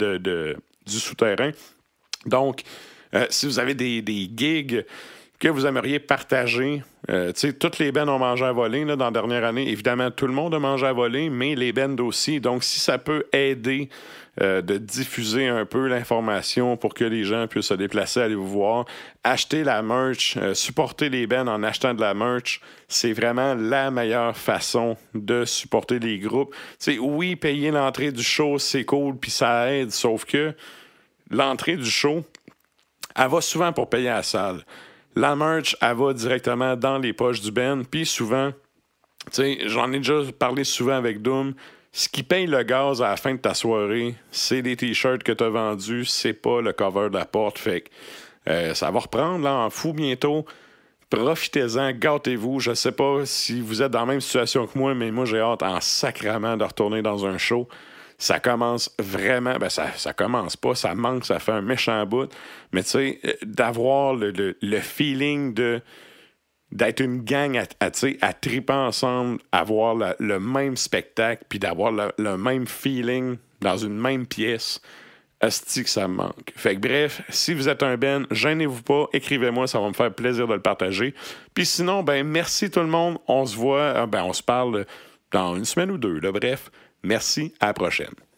du souterrain. Donc, si vous avez des gigs que vous aimeriez partager, toutes les bands ont mangé à voler là, dans la dernière année. Évidemment, tout le monde a mangé à voler, mais les bands aussi. Donc, si ça peut aider de diffuser un peu l'information pour que les gens puissent se déplacer, aller vous voir, acheter la merch, supporter les bands en achetant de la merch, c'est vraiment la meilleure façon de supporter les groupes. Oui, payer l'entrée du show, c'est cool, puis ça aide, sauf que l'entrée du show, elle va souvent pour payer à la salle. La merch, elle va directement dans les poches du band. Puis souvent, j'en ai déjà parlé souvent avec Doom, ce qui paye le gaz à la fin de ta soirée, c'est des t-shirts que tu as vendus, c'est pas le cover de la porte. Fait que ça va reprendre là, en fou bientôt. Profitez-en, gâtez-vous. Je sais pas si vous êtes dans la même situation que moi, mais moi, j'ai hâte en sacrament de retourner dans un show. Ça commence vraiment, ça commence pas, ça manque, ça fait un méchant bout. Mais d'avoir le feeling d'être une gang à triper ensemble, avoir le même spectacle, puis d'avoir le même feeling dans une même pièce, asti que ça me manque. Fait que bref, si vous êtes un band, gênez-vous pas, écrivez-moi, ça va me faire plaisir de le partager. Puis sinon, merci tout le monde, on se voit, on se parle dans une semaine ou deux, là, bref. Merci, à la prochaine.